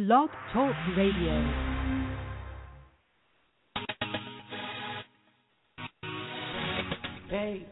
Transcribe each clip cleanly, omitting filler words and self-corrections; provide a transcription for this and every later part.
Blog Talk Radio. Hey,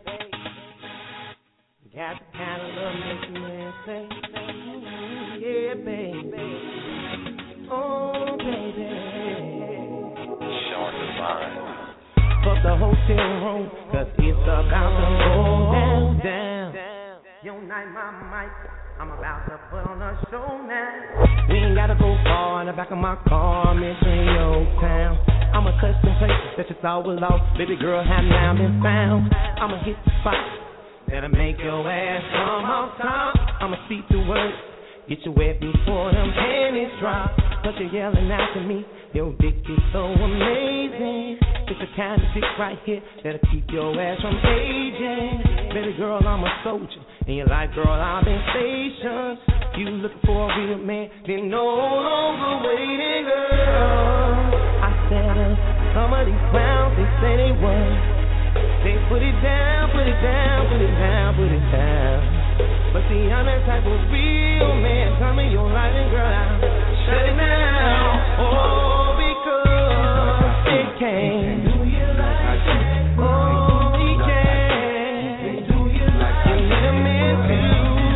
got the kind of love makes a man say, yeah, baby. Oh, baby. Showing the line. Fuck the hotel room, cause it's about to go down. Yo, night, my mic, I'm about to put on a show now. We ain't gotta go far in the back of my car, I'm entering your town. I'm a custom place that you thought was lost. Baby girl, have now been found. I'ma hit the spot that'll make your ass come off top. I'ma see through words, get you wet before them panties drop. But you're yelling out to me, your dick is so amazing. It's the kind of dick right here that'll keep your ass from aging. Baby girl, I'm a soldier, and you're like, girl, I've been stationed. You looking for a real man, then no longer waiting, girl. I said, some of these clowns, they say they won. They put it down, put it down, put it down, put it down. But see, I'm that type of real man. Tell me your life, and girl, I'll shut it down. Oh, because it can. Do you like it? Oh, he can. Do you like it? You need a man too.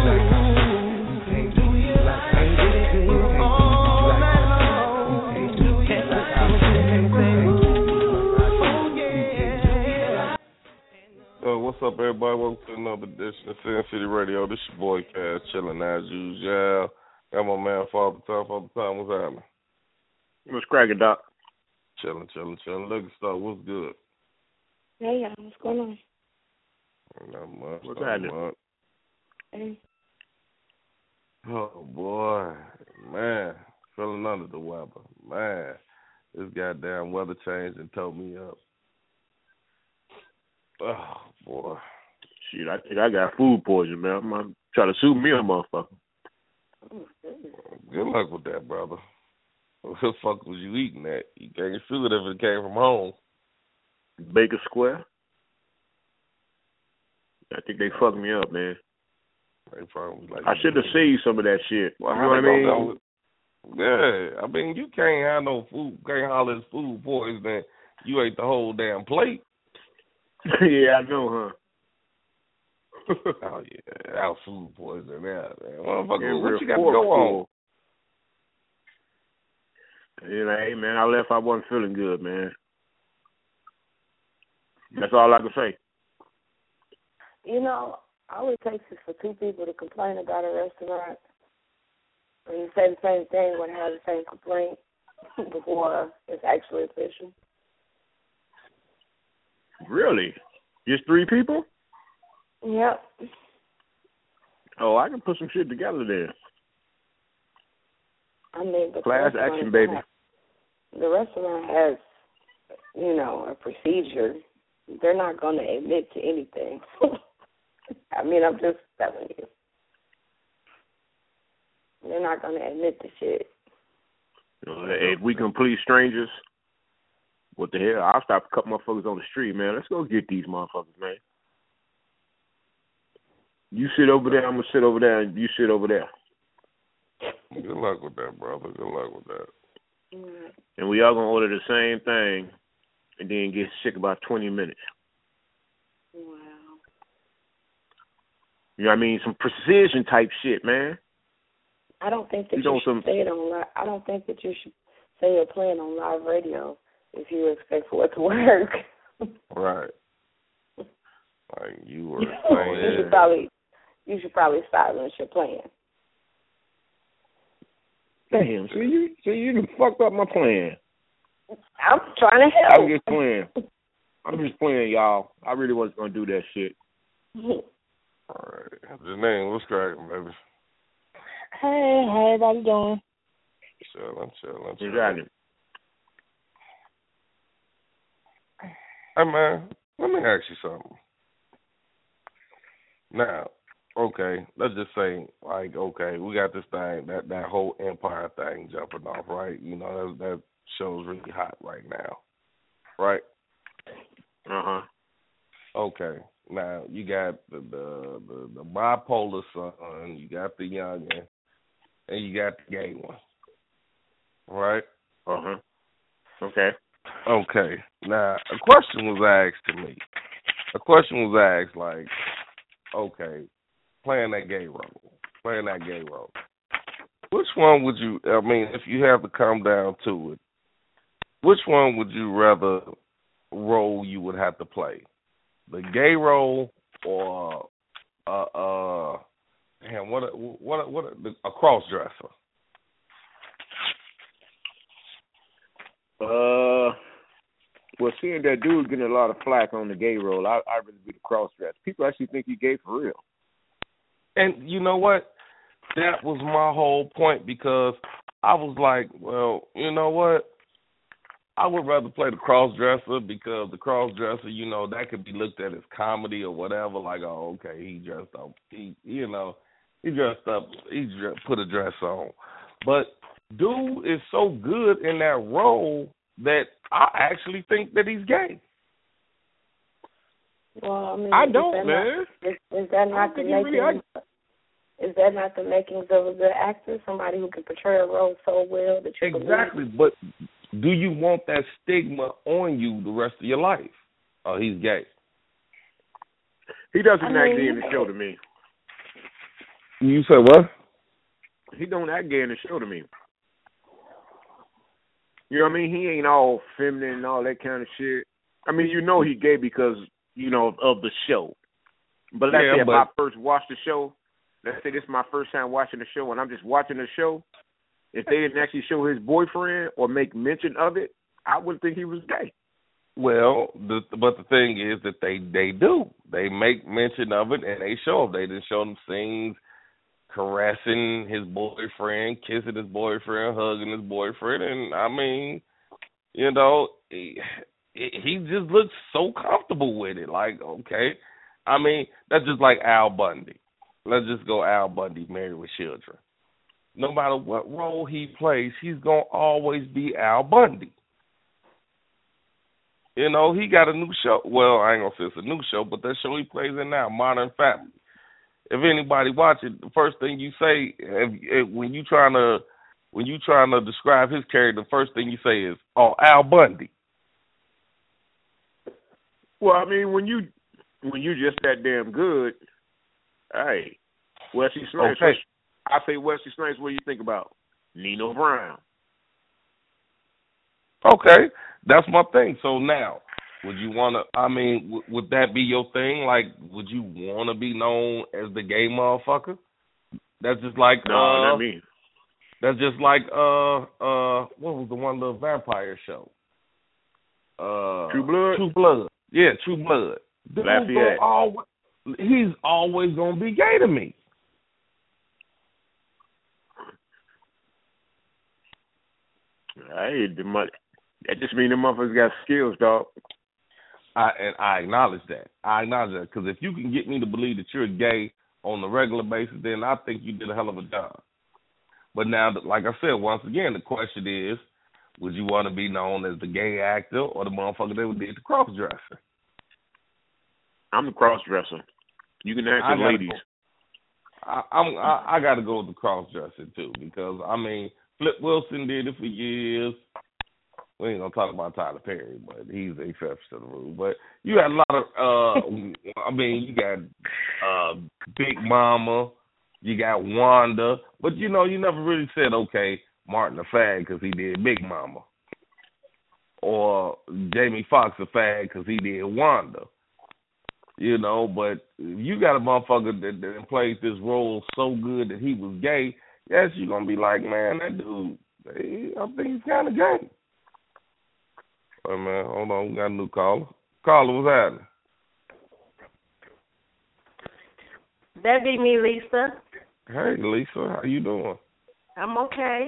Do you like it? And get it to you all night long. Do you like it? What's up, everybody? Welcome to another edition of Sin City Radio. This your boy, Cass, chilling as usual. Got my man, Father Time. What's happening? What's cracking, Doc? Chilling. Looking stuff. What's good? Hey, y'all. What's going on? Not much. What's happening? Hey. Oh, boy. Man. Feeling under the weather. Man. This goddamn weather changed and towed me up. Oh, boy. Shit, I think I got food poisoning, man. I'm gonna try to sue me a motherfucker. Good luck with that, brother. What the fuck was you eating at? You can't sue it if it came from home. Baker Square. I think they fucked me up, man. They probably like, I should have saved some of that shit. Well, you know what I mean? Yeah, I mean, you can't have no food, can't holler it's food poisoning. You ate the whole damn plate. Yeah, I know, huh? Oh, yeah, that was food poisoning there, man. Motherfucker, Yeah, what you got to go on? You know, hey, man, I left, I wasn't feeling good, man. That's all I can say. You know, all it takes is for two people to complain about a restaurant, and you say the same thing when they have the same complaint before it's actually official. Really? Just 3 people? Yep. Oh, I can put some shit together there. I mean, but class action, baby. The restaurant has, you know, a procedure. They're not going to admit to anything. I mean, I'm just telling you. They're not going to admit to shit. If we complete strangers, what the hell? I'll stop a couple motherfuckers on the street, man. Let's go get these motherfuckers, man. You sit over there, I'm going to sit over there, and you sit over there. Good luck with that, brother. Good luck with that. Mm. And we all going to order the same thing and then get sick about 20 minutes. Wow. You know what I mean? Some precision type shit, man. I don't think that you should say it on live. I don't think that you should say you're playing on live radio if you expect for it to work. Right. Like you were saying. You should probably silence your plan. Damn, see you done fucked up my plan. I'm trying to help. I'm just playing, y'all. I really wasn't gonna do that shit. All right. Janine, what's cracking, baby? Hey, how everybody doing? Chilling. Exactly. Hey, man, let me ask you something. Now, okay, let's just say, like, okay, we got this thing, that whole Empire thing jumping off, right? You know, that show's really hot right now, right? Uh-huh. Okay, now you got the bipolar son, you got the youngin', and you got the gay one. right? Okay. Okay. Now, a question was asked to me. A question was asked like, okay, playing that gay role. Which one would you, I mean, if you have to come down to it, which one would you rather role you would have to play? The gay role or a cross dresser? Well, seeing that dude getting a lot of flack on the gay role, I'd rather be the cross dresser. People actually think he gay for real. And you know what? That was my whole point, because I was like, well, you know what? I would rather play the cross-dresser, because the cross-dresser, you know, that could be looked at as comedy or whatever. Like, oh, okay, he dressed up. He put a dress on. But dude is so good in that role that I actually think that he's gay. Well, I mean, I don't, man. Is that not the making? Is that not the makings of a good actor? Somebody who can portray a role so well that you exactly. believe? But do you want that stigma on you the rest of your life? Oh, he's gay. He doesn't act gay in the show to me. You say what? He don't act gay in the show to me. You know what I mean? He ain't all feminine and all that kind of shit. I mean, you know he gay because, you know, of the show. But let's say if I first watched the show, let's say this is my first time watching the show and I'm just watching the show, if they didn't actually show his boyfriend or make mention of it, I wouldn't think he was gay. Well, but the thing is that they do. They make mention of it and they show. They didn't show them scenes caressing his boyfriend, kissing his boyfriend, hugging his boyfriend, and I mean, you know, he just looks so comfortable with it. Like, okay, I mean, that's just like Al Bundy. Let's just go Al Bundy, Married with Children. No matter what role he plays, he's gonna always be Al Bundy. You know, he got a new show. Well, I ain't gonna say it's a new show, but that show he plays in now, Modern Family. If anybody watch it, the first thing you say when you trying to describe his character, the first thing you say is, "Oh, Al Bundy." Well, I mean, when you just that damn good, hey, Wesley Snipes. Okay. I say Wesley Snipes. What do you think about Nino Brown? Okay, that's my thing. So now, would you want to, I mean, would that be your thing? Like, would you want to be known as the gay motherfucker? That's just like, no, not me. That's just like, what was the one little vampire show? True Blood? True Blood. Yeah, True Blood. He's always going to be gay to me. Hey, that just means the motherfuckers got skills, dog. I acknowledge that. Because if you can get me to believe that you're gay on a regular basis, then I think you did a hell of a job. But now, like I said, once again, the question is, would you want to be known as the gay actor or the motherfucker that did the cross-dresser? I'm the cross-dresser. You can ask the ladies. I got to go with the cross-dresser, too, because, I mean, Flip Wilson did it for years. We ain't going to talk about Tyler Perry, but he's the exception to the rule. But you got a lot of, I mean, you got Big Mama, you got Wanda. But, you know, you never really said, okay, Martin a fag because he did Big Mama. Or Jamie Foxx a fag because he did Wanda. You know, but you got a motherfucker that plays this role so good that he was gay, yes, you're going to be like, man, that dude, I think he's kind of gay. Hey, man, hold on, we got a new caller. Caller, what's happening? That be me, Lisa. Hey, Lisa, how you doing? I'm okay.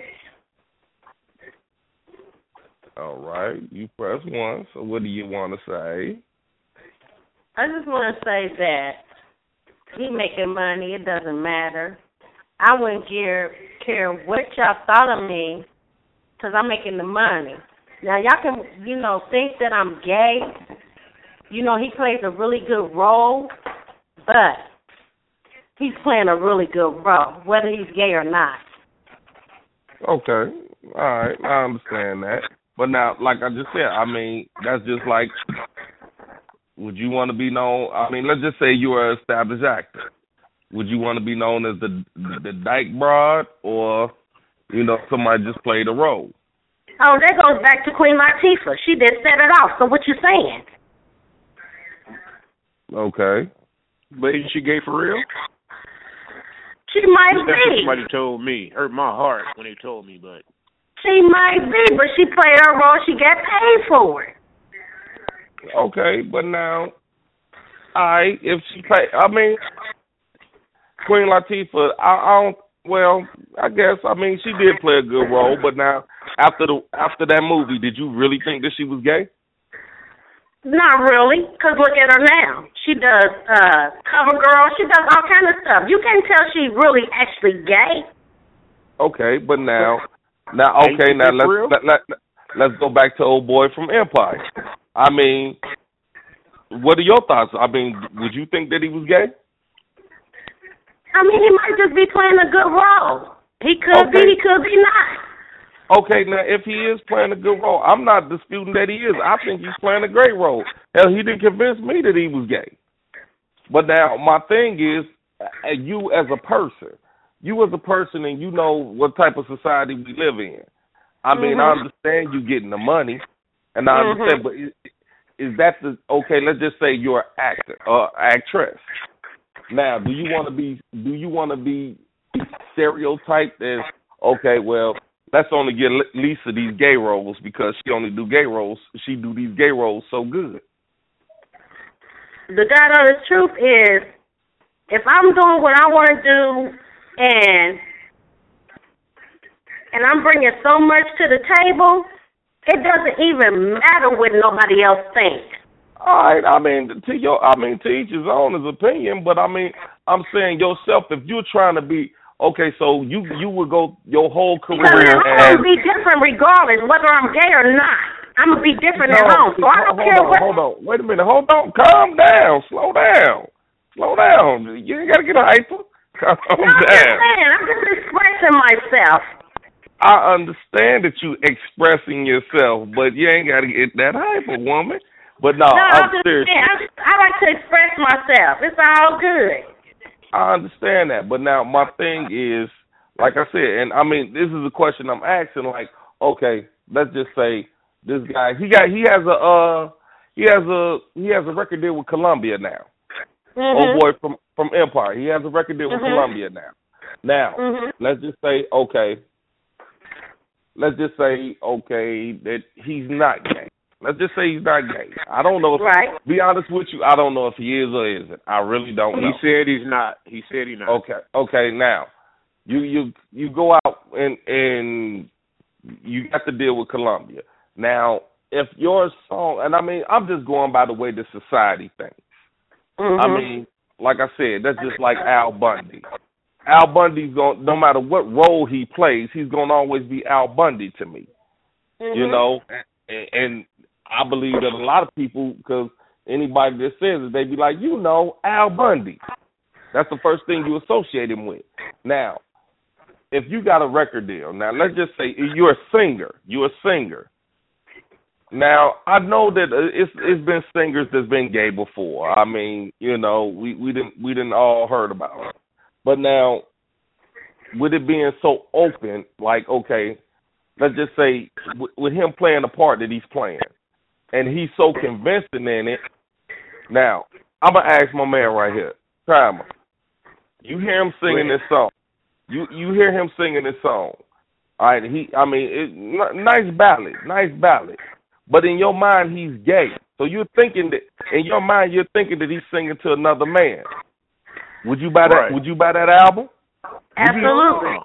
All right, you press 1, so what do you want to say? I just want to say that he making money, it doesn't matter. I wouldn't care what y'all thought of me because I'm making the money. Now, y'all can, you know, think that I'm gay. You know, he plays a really good role, but he's playing a really good role, whether he's gay or not. Okay. All right, I understand that. But now, like I just said, I mean, that's just like, would you want to be known? I mean, let's just say you are an established actor. Would you want to be known as the dyke broad, or, you know, somebody just played a role? Oh, that goes back to Queen Latifah. She did set it off. So what you saying? Okay. But isn't she gay for real? She might That's what be. somebody told me. Hurt my heart when they told me, but She might be, but she played her role. She got paid for it. Okay, but now, if she play, I mean, Queen Latifah, I don't. Well, I guess, I mean, she did play a good role, but now after that movie, did you really think that she was gay? Not really, because look at her now. She does cover girl. She does all kind of stuff. You can't tell she really actually gay. Okay, but now let's go back to old boy from Empire. I mean, what are your thoughts? I mean, would you think that he was gay? I mean, he might just be playing a good role. He could be, he could be not. Okay, now, if he is playing a good role, I'm not disputing that he is. I think he's playing a great role. Hell, he didn't convince me that he was gay. But now, my thing is, you as a person, and you know what type of society we live in. I mean, I understand you getting the money, and I understand, but is that okay, let's just say you're an actor or actress. Now, do you want to be stereotyped as, okay, well, let's only get Lisa these gay roles because she only do gay roles. She do these gay roles so good. The God honest truth is, if I'm doing what I want to do and I'm bringing so much to the table, it doesn't even matter what nobody else thinks. All right, I mean, to each his own his opinion, but I mean, I'm saying yourself, if you're trying to be, okay, so you would go your whole career. Because I'm going to be different regardless, whether I'm gay or not. I'm going to be different at home, so I don't care what. Hold on, wait a minute, hold on, calm down, slow down. You ain't got to get hyper. Calm down. I'm just expressing myself. I understand that you expressing yourself, but you ain't got to get that hyper, woman. But no, I'm serious. I like to express myself. It's all good. I understand that, but now my thing is, like I said, and I mean, this is a question I'm asking. Like, okay, let's just say this guy, he has a record deal with Columbia now. Old boy from Empire, he has a record deal with Columbia now. Now, let's just say, okay, that he's not gay. Let's just say he's not gay. I don't know. Be honest with you, I don't know if he is or isn't. I really don't know. He said he's not. He said he's not. Okay. Now, you go out and you got to deal with Columbia. Now, if your song, and I mean, I'm just going by the way the society thinks. I mean, like I said, that's just like Al Bundy. Al Bundy's going, no matter what role he plays, he's going to always be Al Bundy to me. You know, and I believe that a lot of people, because anybody that says it, they be like, you know, Al Bundy. That's the first thing you associate him with. Now, if you got a record deal, now let's just say you're a singer. Now, I know that it's been singers that's been gay before. I mean, you know, we didn't all heard about it. But now, with it being so open, like, okay, let's just say with him playing the part that he's playing, and he's so convincing in it. Now, I'm going to ask my man right here, Timer. You hear him singing this song. You hear him singing this song. All right, nice ballad. But in your mind, he's gay. So you're thinking that, in your mind, you're thinking that he's singing to another man. Would you buy that? Right. Would you buy that album? Absolutely.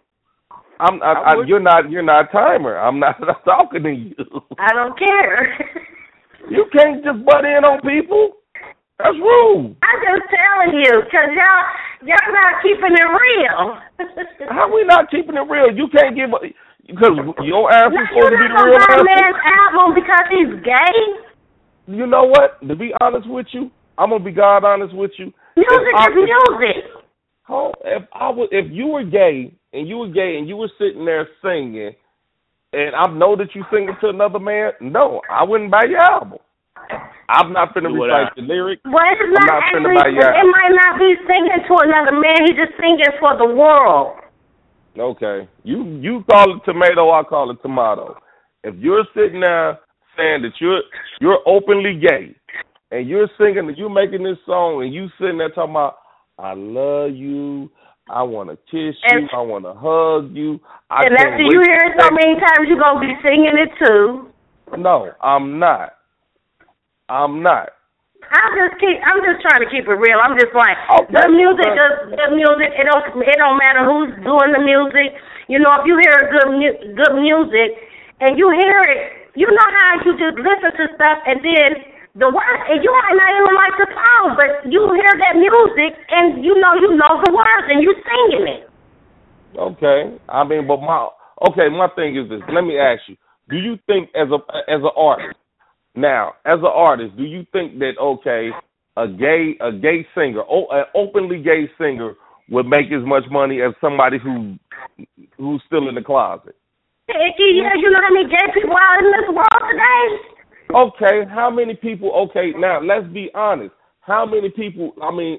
You're not Timer. I'm not talking to you. I don't care. You can't just butt in on people. That's rude. I'm just telling you, because y'all not keeping it real. How we not keeping it real? You can't give, because your ass is supposed to be the real answer. You're not man's album because he's gay. You know what? To be honest with you, I'm gonna be God honest with you. Music is music. If you were gay and you were sitting there singing, and I know that you singing to another man, no, I wouldn't buy your album. I'm not finna recite the lyrics. Well, it's not actually, it might not be singing to another man. He's just singing for the world. Okay. You call it tomato, I call it tomato. If you're sitting there saying that you're openly gay and you're singing and you're making this song and you sitting there talking about, I love you, I want to kiss you, I want to hug you. And after you hear it so many times, you're going to be singing it too. No, I'm not. I'm just trying to keep it real. I'm just like, the music, it don't matter who's doing the music. You know, if you hear good music and you hear it, you know how you just listen to stuff and then the words, and you might not even like the song, but you hear that music and you know the words and you singing it. Okay. I mean, but my thing is this. Let me ask you, do you think as an artist, now, as an artist, do you think that, a gay singer, an openly gay singer would make as much money as somebody who's still in the closet? Yeah, you know how many gay people are in this world today? Okay, how many people, now, let's be honest. How many people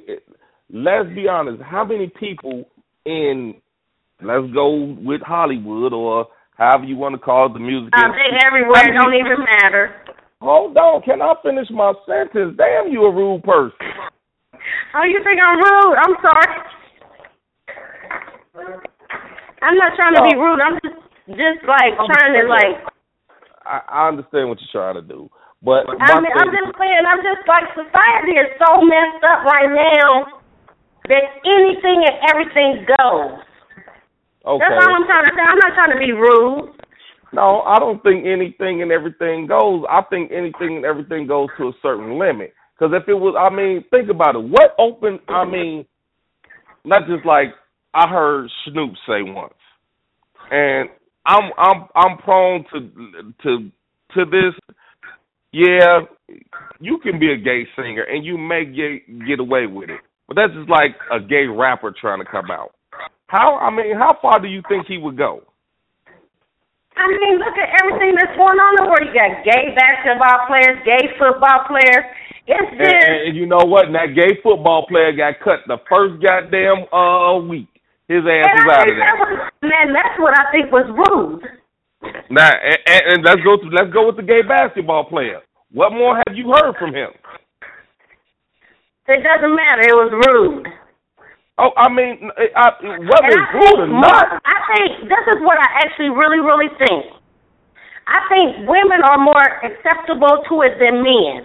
in, let's go with Hollywood or however you want to call it, the music industry. They everywhere, it don't even matter. Hold on, can I finish my sentence? Damn, you a rude person. Oh, you think I'm rude? I'm sorry. I'm not trying to be rude. I'm just trying to I understand what you're trying to do, but I'm just saying, society is so messed up right now that anything and everything goes. Okay. That's all I'm trying to say. I'm not trying to be rude. No, I don't think anything and everything goes. I think anything and everything goes to a certain limit. Because if it was, think about it. Not just like I heard Snoop say once, and I'm prone to this. Yeah, you can be a gay singer and you may get away with it, but that's just like a gay rapper trying to come out. How far do you think he would go? Look at everything that's going on in the world. You got gay basketball players, gay football players. It's just... And you know what? That gay football player got cut the first goddamn week. His ass was out of there. That's what I think was rude. Now, and let's go with the gay basketball player. What more have you heard from him? It doesn't matter. It was rude. Oh, whether it's rude or not. I think this is what I actually really, really think. I think women are more acceptable to it than men.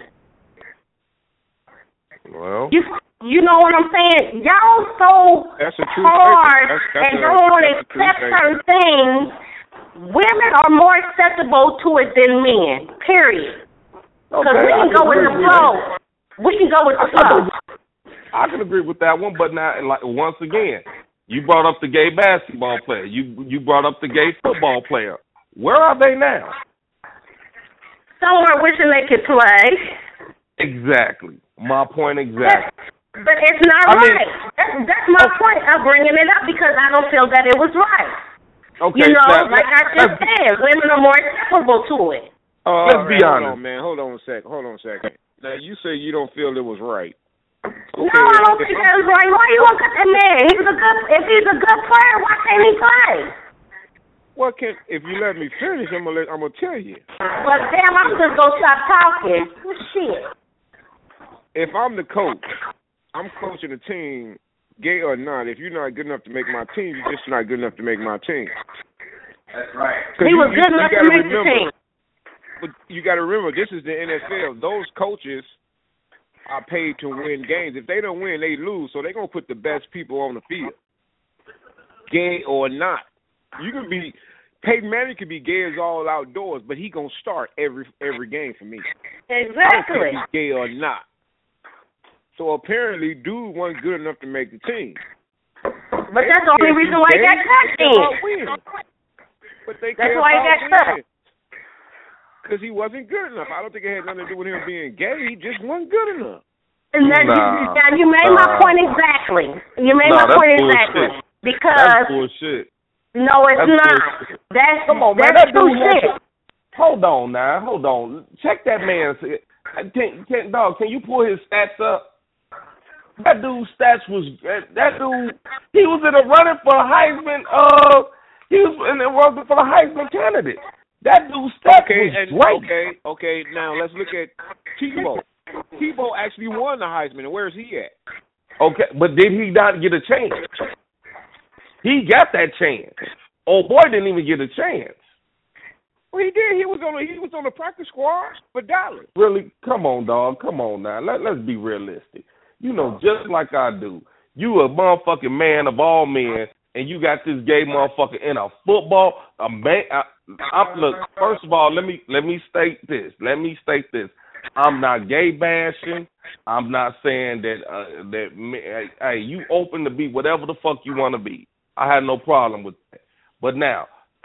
Well, you know what I'm saying? Y'all so hard and don't want to accept certain things. Women are more acceptable to it than men. Period. Because we can go with the flow. We can go with the flow. I can agree with that one, but now, once again, you brought up the gay basketball player. You brought up the gay football player. Where are they now? Somewhere wishing they could play. Exactly. My point exactly. But it's not right. That's my point of bringing it up because I don't feel that it was right. Okay. You know, like I just said, women are more acceptable to it. Let's be honest. Hold on a second. Now, you say you don't feel it was right. Okay, no, I don't think that was right. Why you gonna cut that man? If he's a good player, why can't he play? Well, if you let me finish, I'm gonna tell you. Well, damn, I'm just gonna stop talking. Shit. If I'm the coach, I'm coaching a team, gay or not. If you're not good enough to make my team, you're just not good enough to make my team. That's right. He was good enough to make the team. But you got to remember, this is the NFL. Those coaches are paid to win games. If they don't win, they lose. So they're going to put the best people on the field, gay or not. You can be Peyton Manning could be gay as all outdoors, but he going to start every game for me. Exactly. I don't care if he's gay or not. So apparently, dude wasn't good enough to make the team. But that's the only reason why he got cut in. But that's why he got cut. Because he wasn't good enough. I don't think it had nothing to do with him being gay. He just wasn't good enough. And you made my point exactly. You made my point exactly. Bullshit. Because that's bullshit. No, it's not. That's come on, man. That's That dude shit. Hold on now. Hold on. Check that man. Can you pull his stats up? That dude's stats was he was in a running for a Heisman. He was in a running for the Heisman candidate. That dude's stats was great. Okay. Now let's look at Tebow. Tebow actually won the Heisman, and where's he at? Okay, but did he not get a chance? He got that chance. Old boy didn't even get a chance. Well, he did. He was on the practice squad for Dallas. Really? Come on, dog. Come on now. Let's be realistic. You know, just like I do. You a motherfucking man of all men, and you got this gay motherfucker in a football. Look, first of all, let me state this. I'm not gay bashing. I'm not saying that hey, you open to be whatever the fuck you want to be. I had no problem with that. But now,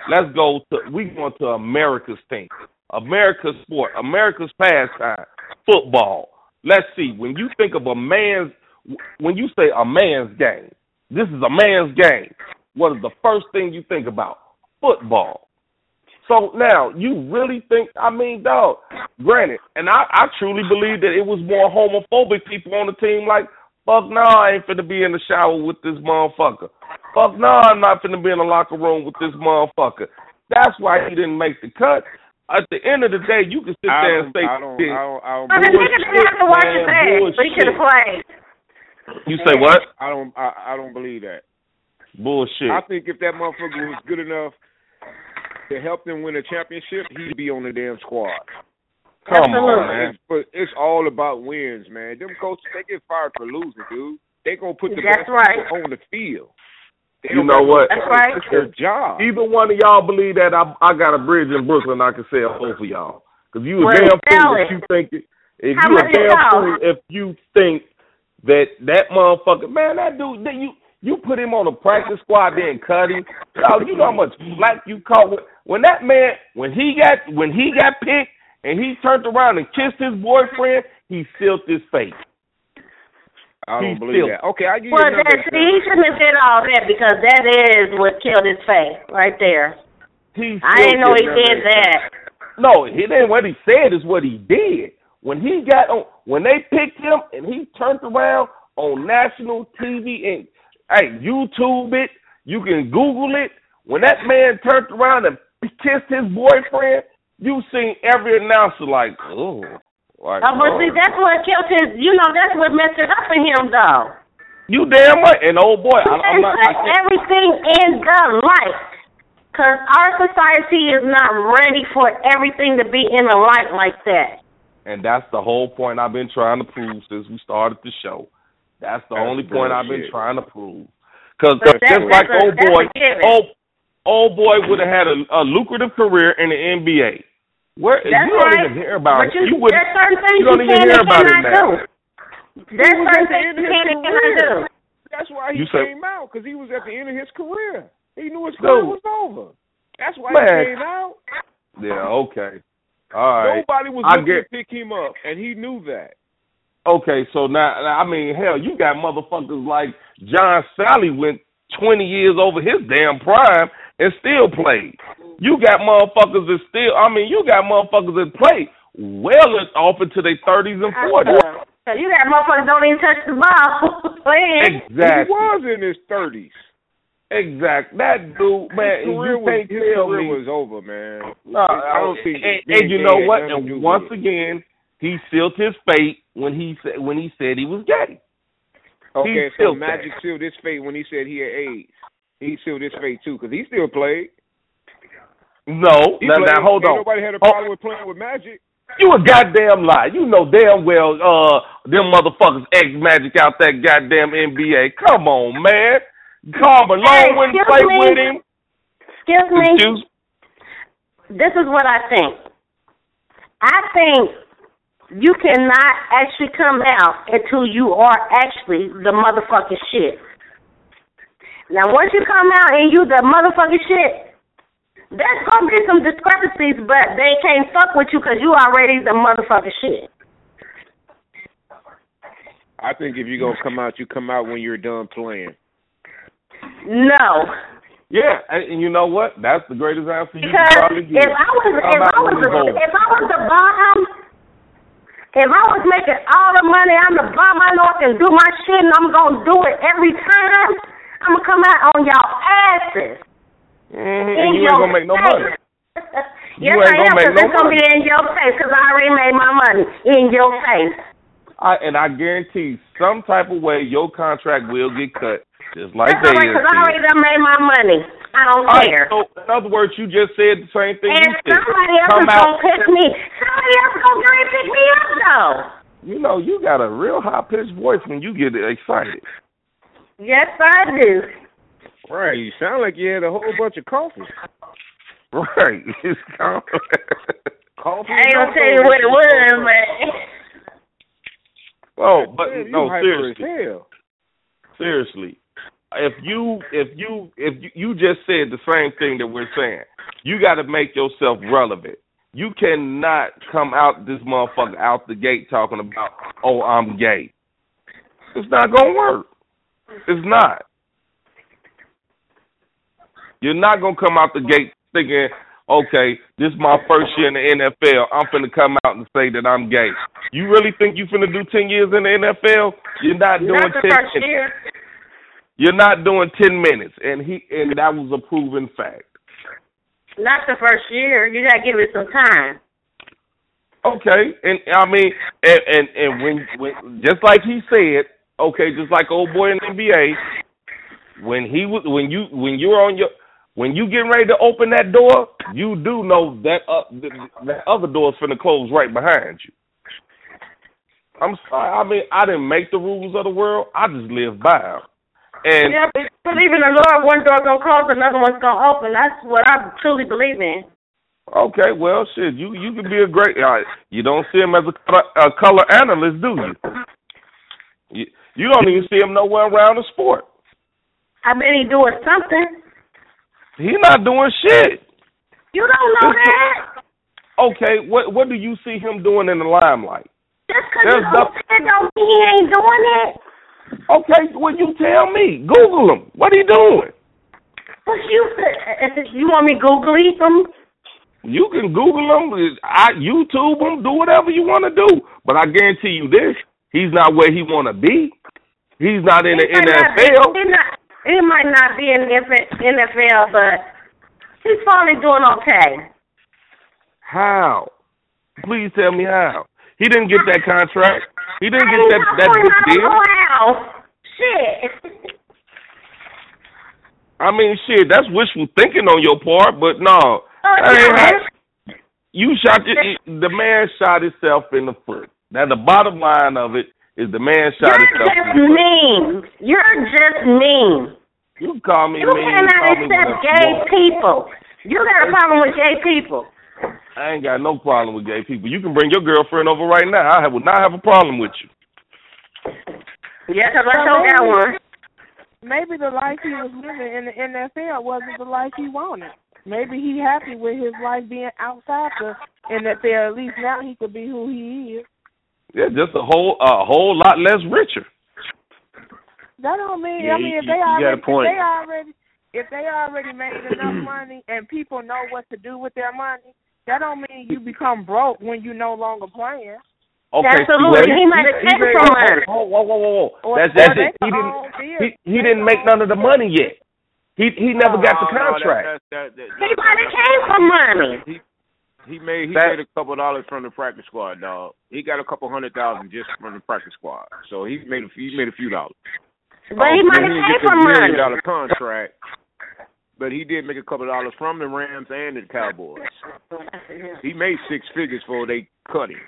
we going to America's thing. America's sport, America's pastime, football. Let's see, when you think of when you say a man's game, this is a man's game, what is the first thing you think about? Football. So now, you really think, dog, granted, and I truly believe that it was more homophobic people on the team like, fuck no, I ain't finna be in the shower with this motherfucker. Fuck no, I'm not finna be in the locker room with this motherfucker. That's why he didn't make the cut. At the end of the day, you can sit there and say, I don't the nigga didn't have to watch his ass, but he could have played. You say what? I don't believe that. Bullshit. I think if that motherfucker was good enough to help them win a championship, he'd be on the damn squad. Come on, man. But it's all about wins, man. Them coaches, they get fired for losing, dude. They gonna put the best people on the field. You know what? That's right. It's their job. Either one of y'all believe that, I got a bridge in Brooklyn I can sell both of y'all. Because you a damn fool if you think it. If you a damn fool if you think that motherfucker, man, that dude, you put him on a practice squad, then cut him. You know how much flack you caught when that man, when he got picked and he turned around and kissed his boyfriend, he sealed his face. I don't believe that. Okay, I give you he shouldn't have did all that because that is what killed his face right there. I didn't know he did that. No, it ain't what he said, is what he did. When they picked him and he turned around on national TV and YouTube it, you can Google it. When that man turned around and kissed his boyfriend, you seen every announcer like, oh. But see, that's what killed his. That's what messed it up for him, though. You damn right. And old boy, I'm not. Everything in the light, because our society is not ready for everything to be in the light like that. And that's the whole point I've been trying to prove since we started the show. That's the only point I've been trying to prove. Because just like old boy would have had a lucrative career in the NBA. Where you don't even hear about it. There's certain things you don't even hear about it now. There's certain things you can and cannot do. That's why he came out, because he was at the end of his career. He knew his career was over. That's why he came out. Yeah, okay. All right. Nobody was looking to pick him up, and he knew that. Okay, so now, hell, you got motherfuckers like John Sally went 20 years over his damn prime and still played. You got motherfuckers that play well off into their 30s and 40s. You got motherfuckers don't even touch the ball. Exactly. He was in his 30s. Exactly. That dude, man, his career was over, man. No, I don't think. And you know what? And once again, he sealed his fate when he said he was gay. Okay, so Magic sealed his fate when he said he had AIDS. He sealed his fate too, because he still played. No, now hold on. Nobody had a problem with playing with Magic. You a goddamn lie. You know damn well them motherfuckers ex-Magic out that goddamn NBA. Come on, man. Karl Malone wouldn't play with him. Excuse me. This is what I think. I think you cannot actually come out until you are actually the motherfucking shit. Now, once you come out and you the motherfucking shit, there's going to be some discrepancies, but they can't fuck with you because you already the motherfucking shit. I think if you're going to come out, you come out when you're done playing. No. Yeah, and you know what? That's the greatest answer you because can probably get. If I was making all the money, I'm the bomb. I know I can do my shit, and I'm gonna do it every time. I'm gonna come out on y'all asses. And you ain't gonna make no money. Yes, I am, because it's gonna be in your face, because I already made my money in your face. I guarantee some type of way your contract will get cut, just like that's all right, because I already done made my money. I don't care. So, in other words, you just said the same thing and you said. Somebody else is gonna pick me. Somebody else is gonna pick me up, though. You know, you got a real high-pitched voice when you get excited. Yes, I do. Right, you sound like you had a whole bunch of coffee. Right, it's coffee. I ain't gonna tell you what it was, but. Oh, but no, seriously. If you just said the same thing that we're saying, you got to make yourself relevant. You cannot come out this motherfucker out the gate talking about, oh, I'm gay. It's not gonna work. It's not. You're not gonna come out the gate thinking, okay, this is my first year in the NFL. I'm finna come out and say that I'm gay. You really think you finna do 10 years in the NFL? You're not doing 10 minutes. You're not doing 10 minutes, and that was a proven fact. Not the first year. You gotta give it some time. Okay, and I mean, and when just like he said, okay, just like old boy in the NBA, when you getting ready to open that door, you do know that that other door's finna close right behind you. I'm sorry. I mean, I didn't make the rules of the world. I just live by them. And yeah, but believe in the Lord, one door gonna close, another one's gonna open. That's what I truly believe in. Okay, well, shit, you can be a great. You don't see him as a color analyst, do you? You don't even see him nowhere around the sport. I bet he's doing something. He's not doing shit. You don't know that. Okay, what do you see him doing in the limelight? Just because you don't mean he ain't doing it. Okay, well, you tell me. Google him. What are you doing? What you want me to Google him? You can Google him, YouTube him, do whatever you want to do. But I guarantee you this, he's not where he want to be. He's not in the NFL. He might not be in the NFL, but he's probably doing okay. How? Please tell me how. He didn't get that contract. He didn't get that big deal. Wow. Shit. I mean, shit, that's wishful thinking on your part, but no. The man shot himself in the foot. Now, the bottom line of it is the man shot himself in the foot. You're just mean. You call me mean. You cannot accept gay people. You got a problem with gay people. I ain't got no problem with gay people. You can bring your girlfriend over right now. I would not have a problem with you. Yeah, because I told that one. Maybe the life he was living in the NFL wasn't the life he wanted. Maybe he happy with his life being outside the NFL. At least now he could be who he is. Yeah, just a whole lot less richer. That don't mean. Yeah, I mean, if they already made enough money and people know what to do with their money, that don't mean you become broke when you no longer playing. Okay, absolutely. He might have taken some money. Whoa. That's it. He didn't make none of the money yet. He never got the contract. He might have came from money. He made a couple dollars from the practice squad, dog. He got a couple $100,000 just from the practice squad. So he made a few dollars. But he might have came from money. He didn't get $1 million contract. But he did make a couple dollars from the Rams and the Cowboys. He made six figures before they cut him.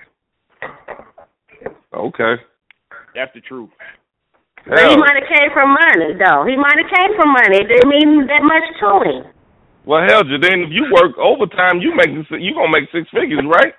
Okay. That's the truth. But he might have came from money, though. He might have came from money. It didn't mean that much to him. Well, hell, Jadine, if you work overtime, you gonna make six figures, right?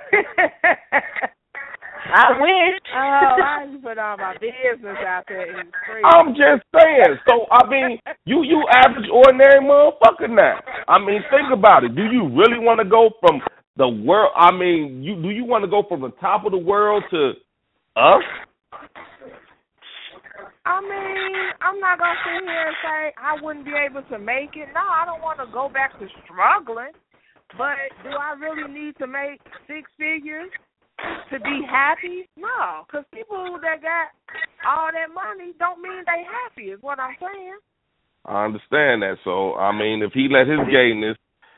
I wish. I just put all my business out there in the street. I'm just saying. So, I mean, you average, ordinary motherfucker now. I mean, think about it. Do you really want to go from the world? I mean, do you want to go from the top of the world to us? I mean, I'm not going to sit here and say I wouldn't be able to make it. No, I don't want to go back to struggling. But do I really need to make six figures to be happy? No, because people that got all that money don't mean they happy is what I'm saying. I understand that. So, I mean, if he let his gayness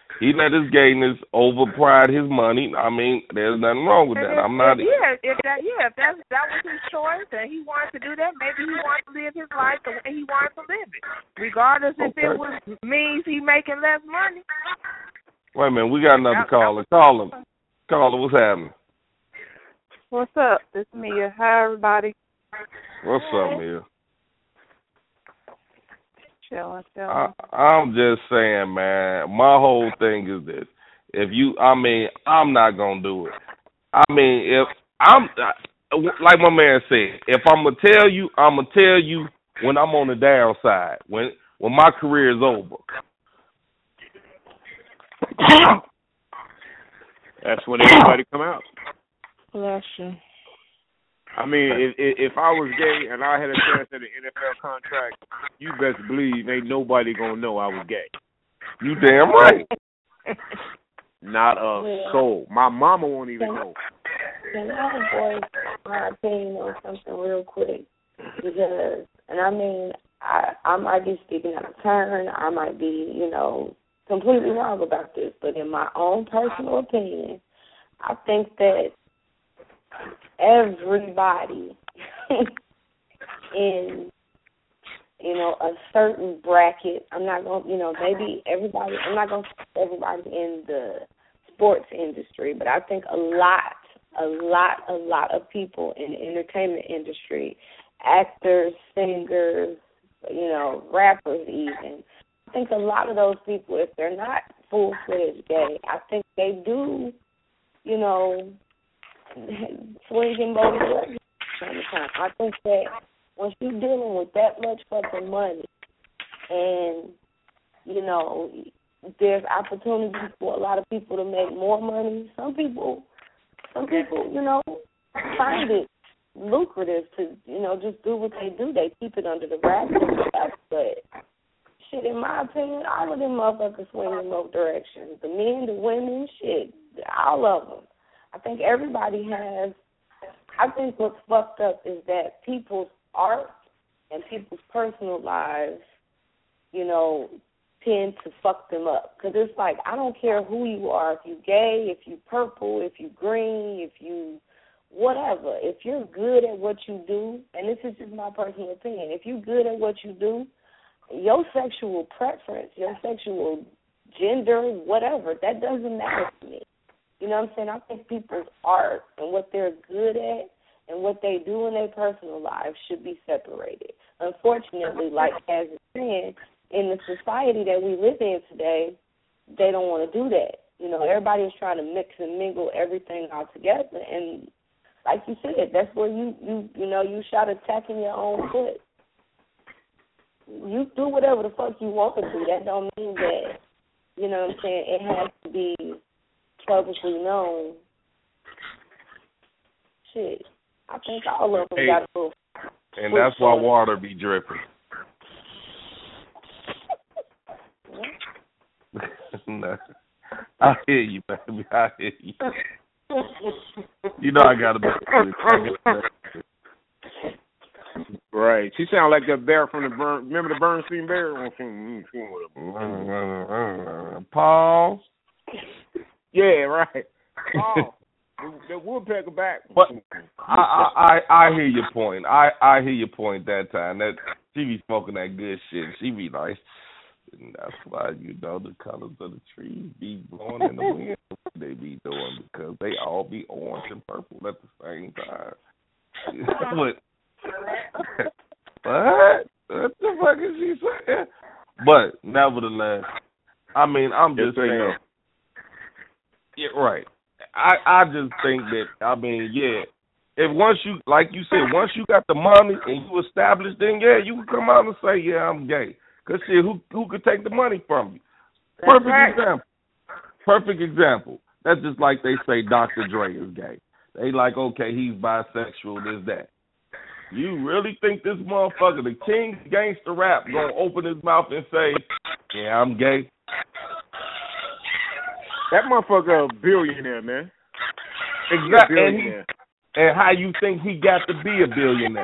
overpride his money, I mean, there's nothing wrong with that. If that was his choice and he wanted to do that, maybe he wanted to live his life the way he wanted to live it, regardless if it means he making less money. Wait a minute, we got another caller. Caller, what's happening? What's up? This is Mia. Hi, everybody. What's up, Mia? Chilling. I'm just saying, man, my whole thing is this. I'm not going to do it. I mean, if I'm, like my man said, if I'm going to tell you, I'm going to tell you when I'm on the downside, when my career is over. That's when everybody come out. Bless you. I mean, if I was gay and I had a chance at an NFL contract, you best believe ain't nobody gonna know I was gay. You damn right. Not a soul. My mama won't even know. Can I voice my opinion on something real quick? Because, and I mean, I might be speaking out of turn. I might be, completely wrong about this. But in my own personal opinion, I think that everybody in, a certain bracket, I'm not going to, maybe everybody, I'm not going to say everybody in the sports industry, but I think a lot of people in the entertainment industry, actors, singers, rappers even, I think a lot of those people, if they're not full-fledged gay, I think they do, swing in both directions all the time. I think that once you're dealing with that much fucking money and, there's opportunities for a lot of people to make more money, some people, find it lucrative to, just do what they do. They keep it under the wraps and stuff, but shit, in my opinion, all of them motherfuckers swing in both directions. The men, the women, shit, all of them. I think everybody has, I think what's fucked up is that people's art and people's personal lives, tend to fuck them up. Because it's like, I don't care who you are, if you gay, if you purple, if you green, if you whatever. If you're good at what you do, and this is just my personal opinion, if you're good at what you do, your sexual preference, your sexual gender, whatever, that doesn't matter to me. You know what I'm saying? I think people's art and what they're good at and what they do in their personal lives should be separated. Unfortunately, like as it's saying, in the society that we live in today, they don't want to do that. Everybody is trying to mix and mingle everything all together, and like you said, that's where you shot attacking your own foot. You do whatever the fuck you want to do. That don't mean that, what I'm saying, it has to be publicly known. Shit. I think all of them got to go. And that's why water be dripping. No. I hear you, baby. I hear you. I got to be. Right. She sound like that bear from remember the Bernstein Bear? Paul. Yeah, right. Paul. The woodpecker back. But I hear your point. I hear your point that time. That she be smoking that good shit. She be like, and that's why the colors of the trees be blowing in the wind. They be doing because they all be orange and purple at the same time. What the fuck is she saying? But nevertheless, I mean, I'm just saying. Yeah, right. I just think that, I mean, yeah, if once you, like you said, once you got the money and you established, then yeah, you can come out and say, yeah, I'm gay. Because shit, who could take the money from you? Perfect example. That's just like they say Dr. Dre is gay. They like, okay, he's bisexual, this, that. You really think this motherfucker, the king of gangster rap, gonna open his mouth and say, "Yeah, I'm gay"? That motherfucker a billionaire, man. Exactly. And how you think he got to be a billionaire?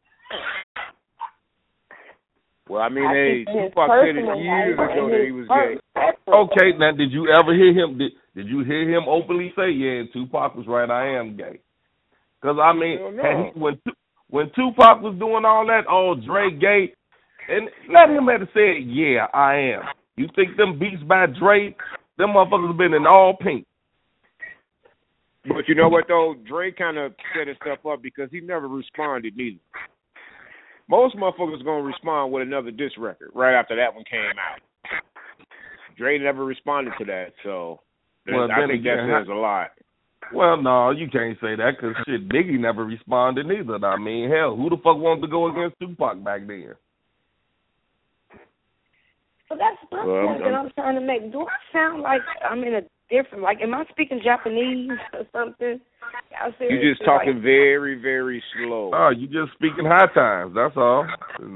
Well, I mean, Tupac said it years ago that he was gay. Okay, now did you ever hear him? Did you hear him openly say, "Yeah, Tupac was right, I am gay"? Because I mean, when Tupac was doing all that, oh, Dre gay, and let him have said, "Yeah, I am." You think them beats by Dre, them motherfuckers have been in all pink? But you know what though, Dre kind of set his stuff up because he never responded neither. Most motherfuckers gonna respond with another diss record right after that one came out. Dre never responded to that, so I think that says a lot. Well, no, you can't say that because shit, Biggie never responded neither. I mean, hell, who the fuck wanted to go against Tupac back then? So that's my point that I'm trying to make. Do I sound like I'm in a different, like, am I speaking Japanese or something? You just talking very, very slow. Oh, you just speaking high times, that's all.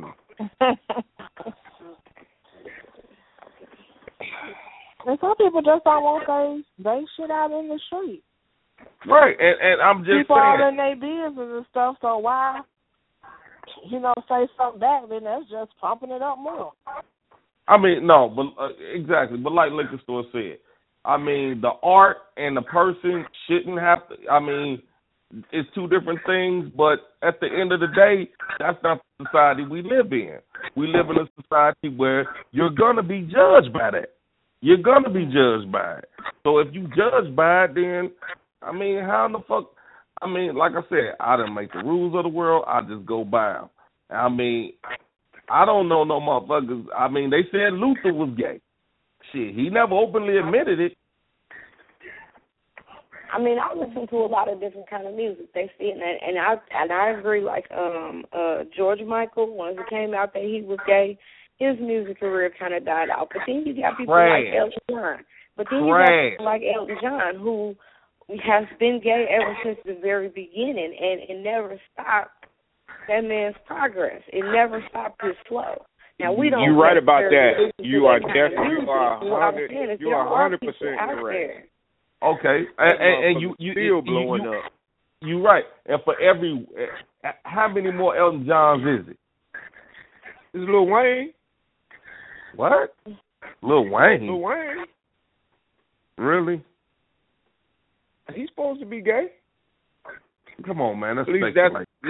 And some people just don't want they shit out in the street. Right, and I'm just people saying. People all in their business and stuff, so why, say something back, then that's just pumping it up more. I mean, no, but exactly. But like Liquor Store said, I mean, the art and the person shouldn't have to, I mean, it's two different things, but at the end of the day, that's not the society we live in. We live in a society where you're going to be judged by that. You're going to be judged by it. So if you judge by it, then, I mean, how in the fuck, I mean, like I said, I didn't make the rules of the world. I just go by them. I mean, I don't know no motherfuckers. I mean, they said Luther was gay. Shit, he never openly admitted it. I mean, I listen to a lot of different kind of music. They see it, and I agree. Like George Michael, once it came out that he was gay, his music career kind of died out. But then you got people like Elton John. But then you got people like Elton John who has been gay ever since the very beginning, and it never stopped that man's progress. It never stopped his flow. Now we don't. You're right about that. You are 100% correct. Okay, and you still blowing up. You're right. And for how many more Elton Johns is it? It's Lil Wayne. What? Lil Wayne? Lil Wayne. Really? He's supposed to be gay. Come on, man. That's what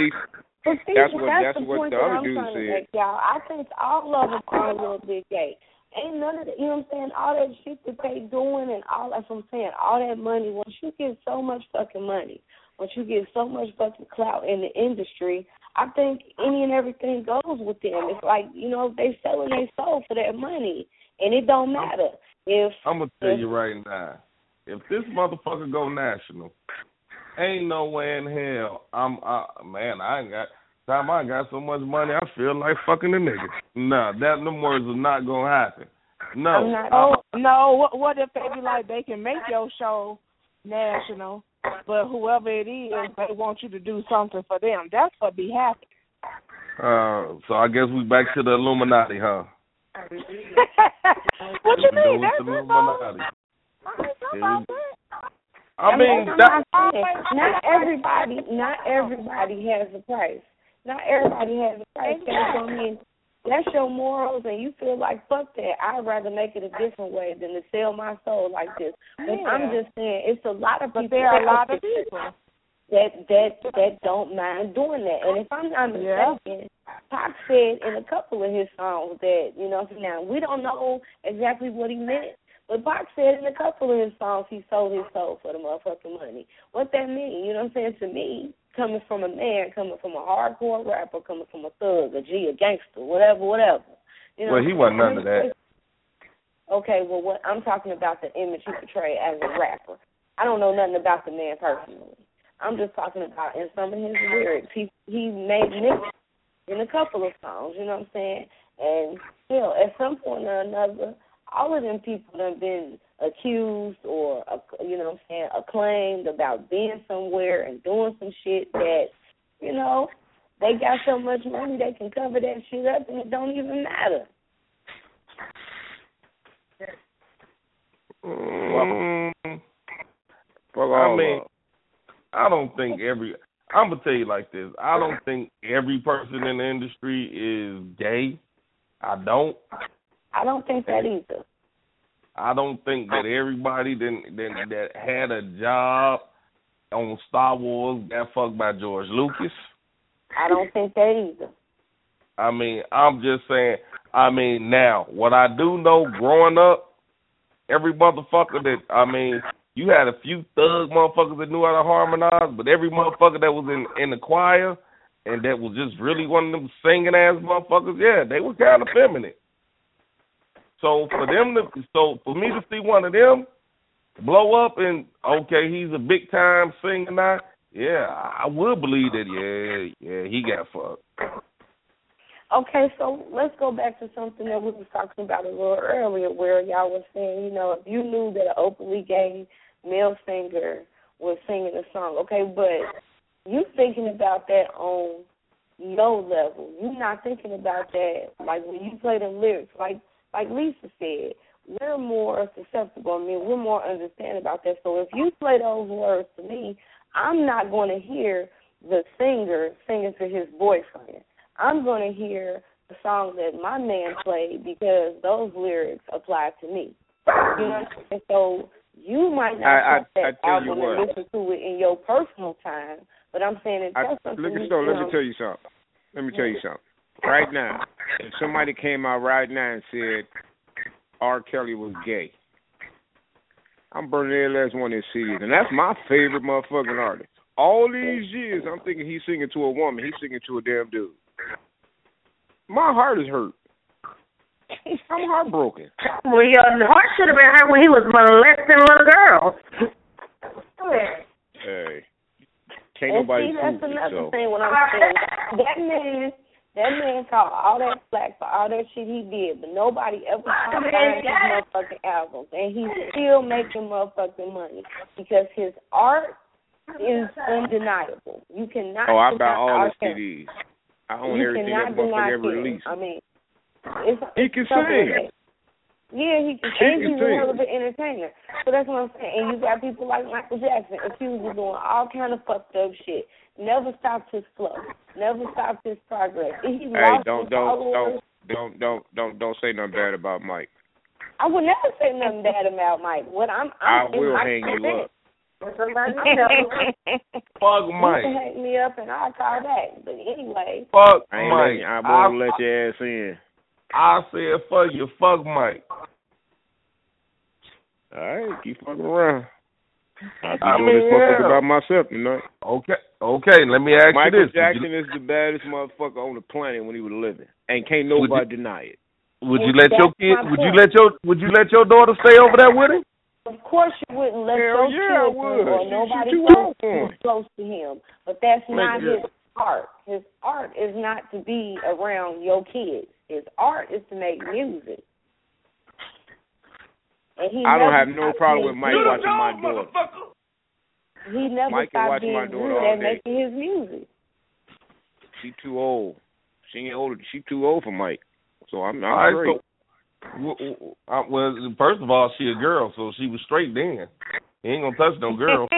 the other dude said. Y'all, I think all of them are a little bit gay. Ain't none of that, you know what I'm saying? All that shit that they doing and all that's what I'm saying. All that money, once you get so much fucking money, once you get so much fucking clout in the industry, I think any and everything goes with them. It's like, they selling their soul for that money, and it don't matter. I'm going to tell you right now, if this motherfucker go national, ain't no way in hell. I ain't got time. I got so much money, I feel like fucking a nigga. No, them words are not gonna happen. No. No. What if they be like, they can make your show national, but whoever it is, they want you to do something for them. That's what be happening. So I guess we back to the Illuminati, huh? What you mean? That's the Illuminati. I mean, not everybody has a price. Not everybody has a price. I mean, that's your morals, and you feel like, fuck that. I'd rather make it a different way than to sell my soul like this. But I'm just saying, it's a lot of people. But there are a lot of people that don't mind doing that. And if I'm not mistaken, Pac said in a couple of his songs that, now we don't know exactly what he meant. But Pac said in a couple of his songs he sold his soul for the motherfucking money. What that mean? You know what I'm saying? To me, coming from a man, coming from a hardcore rapper, coming from a thug, a G, a gangster, whatever. Well, he wasn't none of that. Okay, well, what I'm talking about the image he portrayed as a rapper. I don't know nothing about the man personally. I'm just talking about in some of his lyrics, he made niggas in a couple of songs, you know what I'm saying? And, at some point or another, all of them people have been accused or, acclaimed about being somewhere and doing some shit that, They got so much money they can cover that shit up, and it don't even matter. I mean, I don't think I'm gonna tell you like this. I don't think every person in the industry is gay. I don't think that either. I don't think that everybody that had a job on Star Wars got fucked by George Lucas. I don't think that either. I mean, I'm just saying. I mean, now what I do know, growing up, every motherfucker you had a few thug motherfuckers that knew how to harmonize, but every motherfucker that was in the choir and that was just really one of them singing ass motherfuckers, yeah, they were kind of feminine. So for me to see one of them blow up and okay, he's a big time singer now, yeah, I would believe that. Yeah, he got fucked. Okay, so let's go back to something that we were talking about a little earlier, where y'all was saying, if you knew that an openly gay male singer was singing a song, okay, but you thinking about that on your level. You're not thinking about that, like when you play them lyrics, like Lisa said, we're more susceptible. I mean, we're more understanding about that. So if you play those words to me, I'm not going to hear the singer singing to his boyfriend. I'm going to hear the song that my man played because those lyrics apply to me. You know what I'm saying? So you might not have that album and listen to it in your personal time, but I'm saying if that's something let me tell you something. Right now, if somebody came out right now and said R. Kelly was gay, I'm burning every last one of his CDs, and that's my favorite motherfucking artist. All these years, I'm thinking he's singing to a woman. He's singing to a damn dude. My heart is hurt. I'm heartbroken. Well, your heart should have been hurt when he was molesting little girls. Hey, can't nobody that's prove another it, thing. What I'm saying, that man caught all that flack for all that shit he did, but nobody ever buying his motherfucking albums, and he's still making motherfucking money because his art is undeniable. You cannot. I buy all his CDs. I own everything that motherfucker ever released. I mean, he can sing. Yeah, he can sing. He's a hell of an entertainer. So that's what I'm saying. And you got people like Michael Jackson accused of doing all kind of fucked up shit. Never stopped his flow. Never stopped his progress. He don't say nothing bad about Mike. I would never say nothing bad about Mike. I will hang you up. Fuck Mike. You can hang me up and I'll call back. But anyway. Fuck Mike. I won't let your ass in. I said fuck you. Fuck Mike. All right, keep fucking around. I'll be doing this motherfucker about myself tonight. Okay. Let me ask Michael you this. Michael Jackson is the baddest motherfucker on the planet when he was living, and can't nobody deny it. Would you let your kid? Would you let your daughter stay over there with him? Of course you wouldn't let your kids or nobody else too close to him. But that's not his art. His art is not to be around your kids. His art is to make music. And I don't have no problem with Mike watching my daughter. He never stopped being good at making his music. She too old. She ain't old. She too old for Mike. So I'm straight. Well, first of all, she a girl, so she was straight then. He ain't gonna touch no girl.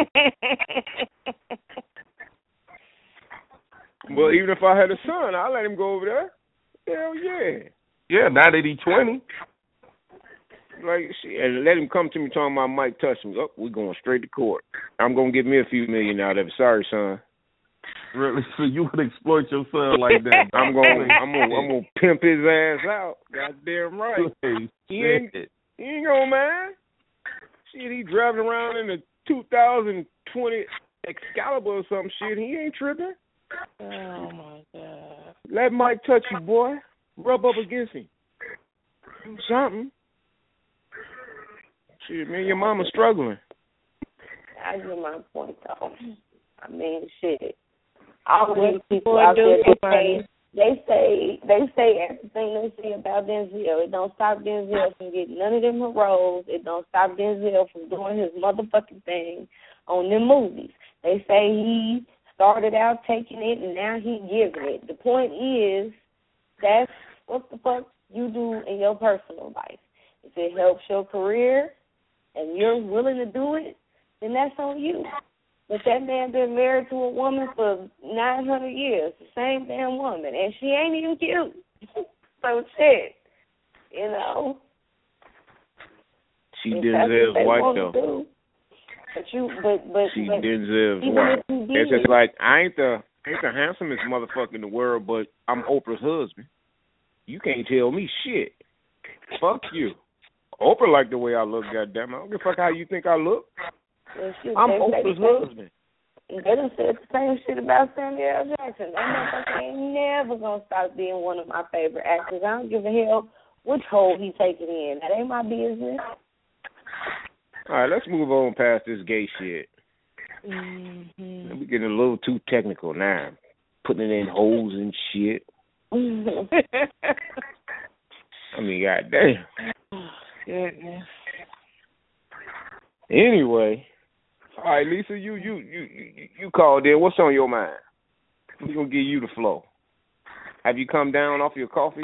Well, even if I had a son, I'd let him go over there. Hell yeah. Yeah, now that he's 20. Like, and let him come to me talking about Mike touched me. Oh, we're going straight to court. I'm gonna give me a few million out of it. Sorry, son. Really? So you would exploit your son like that? I'm gonna pimp his ass out. Goddamn right. He ain't gonna mind. Shit, he driving around in a 2020 Excalibur or some shit. He ain't tripping. Oh my God. Let Mike touch you, boy. Rub up against him. Do something. Shit, me and your mama struggling. I get my point though. I mean, shit. All these people out there, they say everything they say about Denzel. It don't stop Denzel from getting none of them roles. It don't stop Denzel from doing his motherfucking thing on them movies. They say he started out taking it, and now he giving it. The point is, that's what the fuck you do in your personal life. If it helps your career and you're willing to do it, then that's on you. But that man been married to a woman for 900 years, the same damn woman, and she ain't even cute. So shit, you know. She Denzel's wife though. But she Denzel's wife. It's just like I ain't the handsomest motherfucker in the world, but I'm Oprah's husband. You can't tell me shit. Fuck you. Oprah like the way I look, goddamn. I don't give a fuck how you think I look. Well, I'm Oprah's husband. They done said the same shit about Samuel L. Jackson. That motherfucker ain't never gonna stop being one of my favorite actors. I don't give a hell which hole he taking in. That ain't my business. All right, let's move on past this gay shit. Mm-hmm. We're getting a little too technical now. Putting it in holes and shit. I mean, goddamn. Goodness. Anyway, all right, Lisa, you called in. What's on your mind? We're gonna give you the floor. Have you come down off your coffee?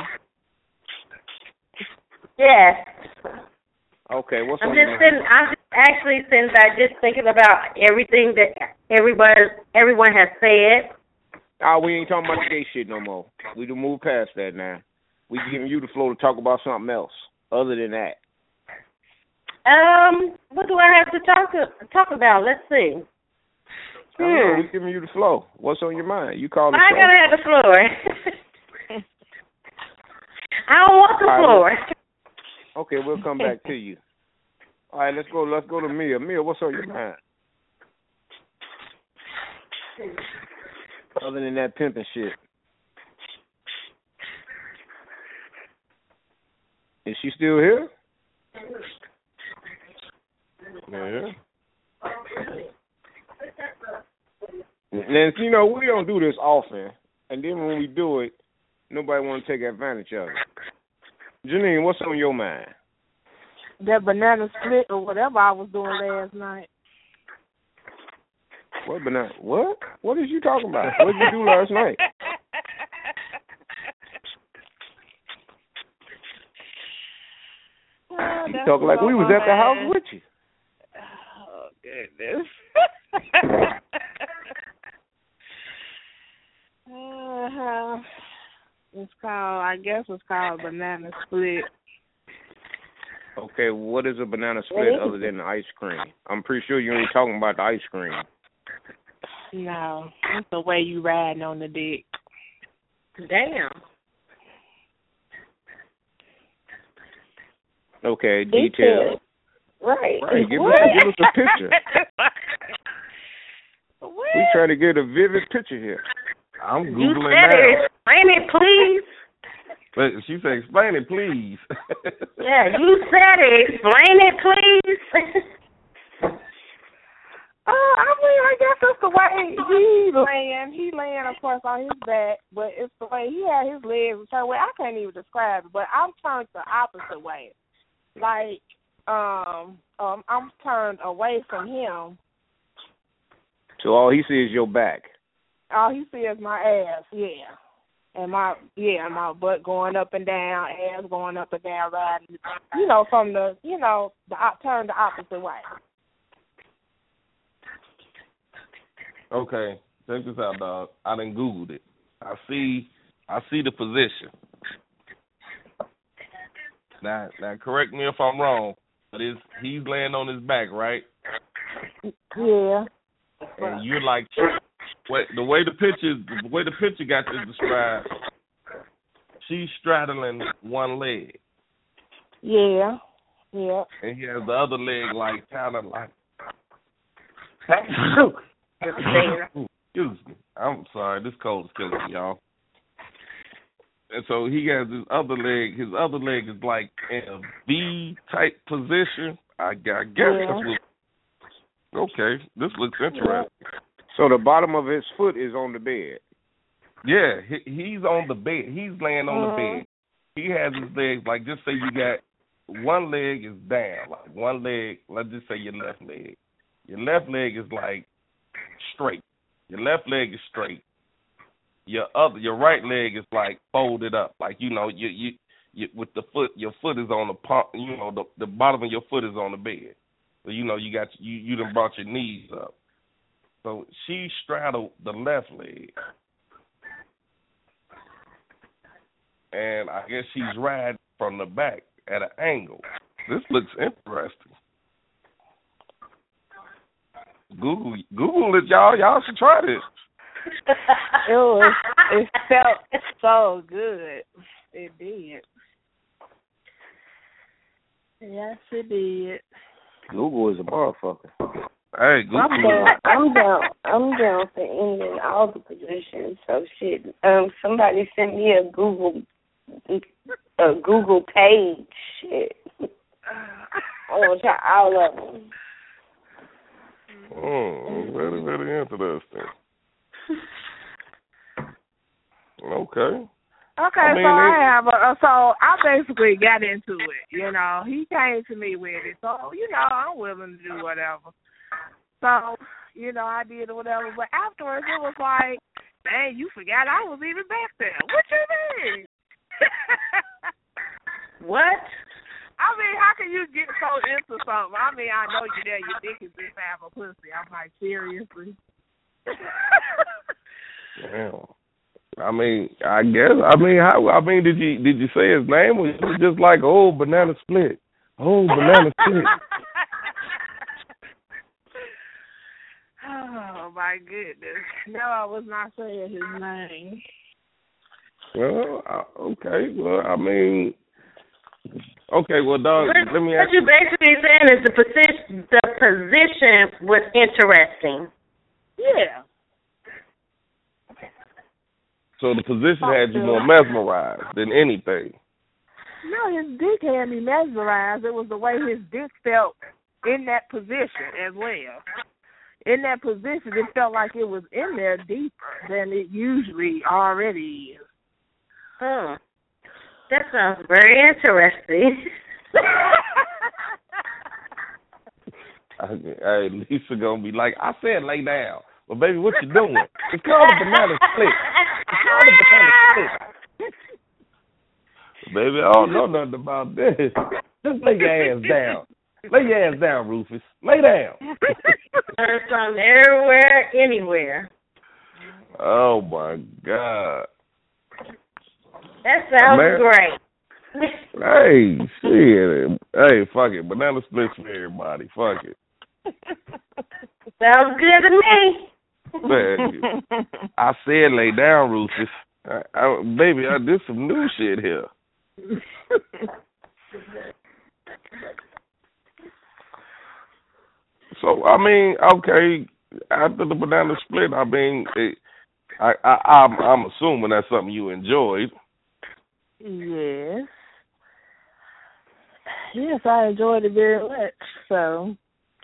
Yes. Okay, what's I'm on just your sitting. mind? I'm actually since I just thinking about everything that everyone has said. Oh, we ain't talking about the gay shit no more. We can move past that now. We giving you the floor to talk about something else other than that. What do I have to talk about? Let's see. I don't know, we giving you the floor. What's on your mind? You call the I show. gotta have the floor. I don't want the floor. Okay, we'll come back to you. All right, let's go to Mia. Mia, what's on your mind? Other than that pimping shit. Is she still here? Yeah. Nancy, you know, we don't do this often. And then when we do it, nobody want to take advantage of it. Janine, what's on your mind? That banana split or whatever I was doing last night. What banana? What? What is you talking about? What did you do last night? You talking like we was at the house with you. Oh, goodness. It's called banana split. Okay, what is a banana split other than the ice cream? I'm pretty sure you ain't talking about the ice cream. No, it's the way you riding on the dick. Damn. Okay, details. Right. Give us a picture. We trying to get a vivid picture here. I'm You Googling said now. it. Explain it, please. But she said, explain it, please. Yeah, you said it. Explain it, please. I guess it's the way he laying, of course, on his back, but it's the way he had his legs turned away. I can't even describe it, but I'm turned the opposite way. Like, I'm turned away from him. So all he sees is your back. All he sees is my ass, yeah. And my butt going up and down, ass going up and down, riding, from turn the opposite way. Okay, check this out, dog. I done Googled it. I see the position. Now, correct me if I'm wrong, but he's laying on his back, right? Yeah. And you're like, the way the picture got this described, she's straddling one leg. Yeah. Yeah. And he has the other leg like kind of like. Excuse me. I'm sorry. This cold is killing me, y'all. And so he has his other leg. His other leg is like in a V-type position. I guess that's what. Okay, this looks interesting. So the bottom of his foot is on the bed. Yeah, he's on the bed. He's laying on the bed. He has his legs like, just say you got one leg is down, like one leg. Let's just say your left leg. Your left leg is like straight. Your left leg is straight. Your right leg is like folded up, like you with the foot. Your foot is on the palm. The bottom of your foot is on the bed. So you done brought your knees up. So she straddled the left leg, and I guess she's riding from the back at an angle. This looks interesting. Google it, y'all. Y'all should try this. It felt so good. It did. Yes, it did. Google is a motherfucker. Hey, Google. I'm down for any and all the positions. So shit. Somebody sent me a Google page. Shit. I want to try all of them. Oh, very, very interesting. Okay. Okay, so I basically got into it. He came to me with it, so I'm willing to do whatever. So I did whatever, but afterwards it was like, dang, you forgot I was even back there. What you mean? What? I mean, how can you get so into something? I mean, I know you're there. Your dick is just half a pussy. I'm like, seriously? Damn. I mean, I guess. I mean, did you say his name? Or was it just like, oh, banana split? Oh, banana split. Oh my goodness! No, I was not saying his name. Well, okay. Well, I mean. Okay, well, dog, let me ask you. What you're basically saying is the position was interesting. Yeah. So the position had you more mesmerized than anything. No, his dick had me mesmerized. It was the way his dick felt in that position as well. In that position, it felt like it was in there deeper than it usually already is. Huh. That sounds very interesting. Hey, Lisa gonna be like, I said lay down. Well, baby, what you doing? It's called a banana split. It's called a banana split. Baby, I don't know nothing about this. Just lay your ass down. Lay your ass down, Rufus. Lay down. Learn something everywhere, anywhere. Oh, my God. That sounds great. Hey, shit. Hey, fuck it. Banana splits for everybody. Fuck it. Sounds good to me. Man, I said lay down, Rufus. Baby, I did some new shit here. So, I mean, okay, after the banana split, I mean, I'm assuming that's something you enjoyed. Yes. Yes, I enjoyed it very much. So,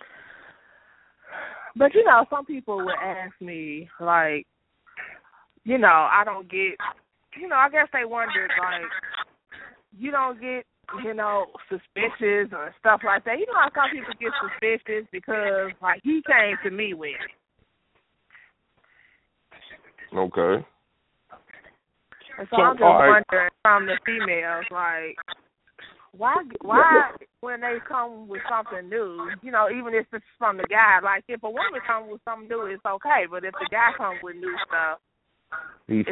but some people would ask me, like, I don't get, I guess they wondered, like, you don't get, suspicious or stuff like that. How some people get suspicious because, like, he came to me with it. Okay. And so I'm just wondering from the females, like, why when they come with something new, even if it's from the guy, like, if a woman comes with something new, it's okay. But if the guy comes with new stuff, he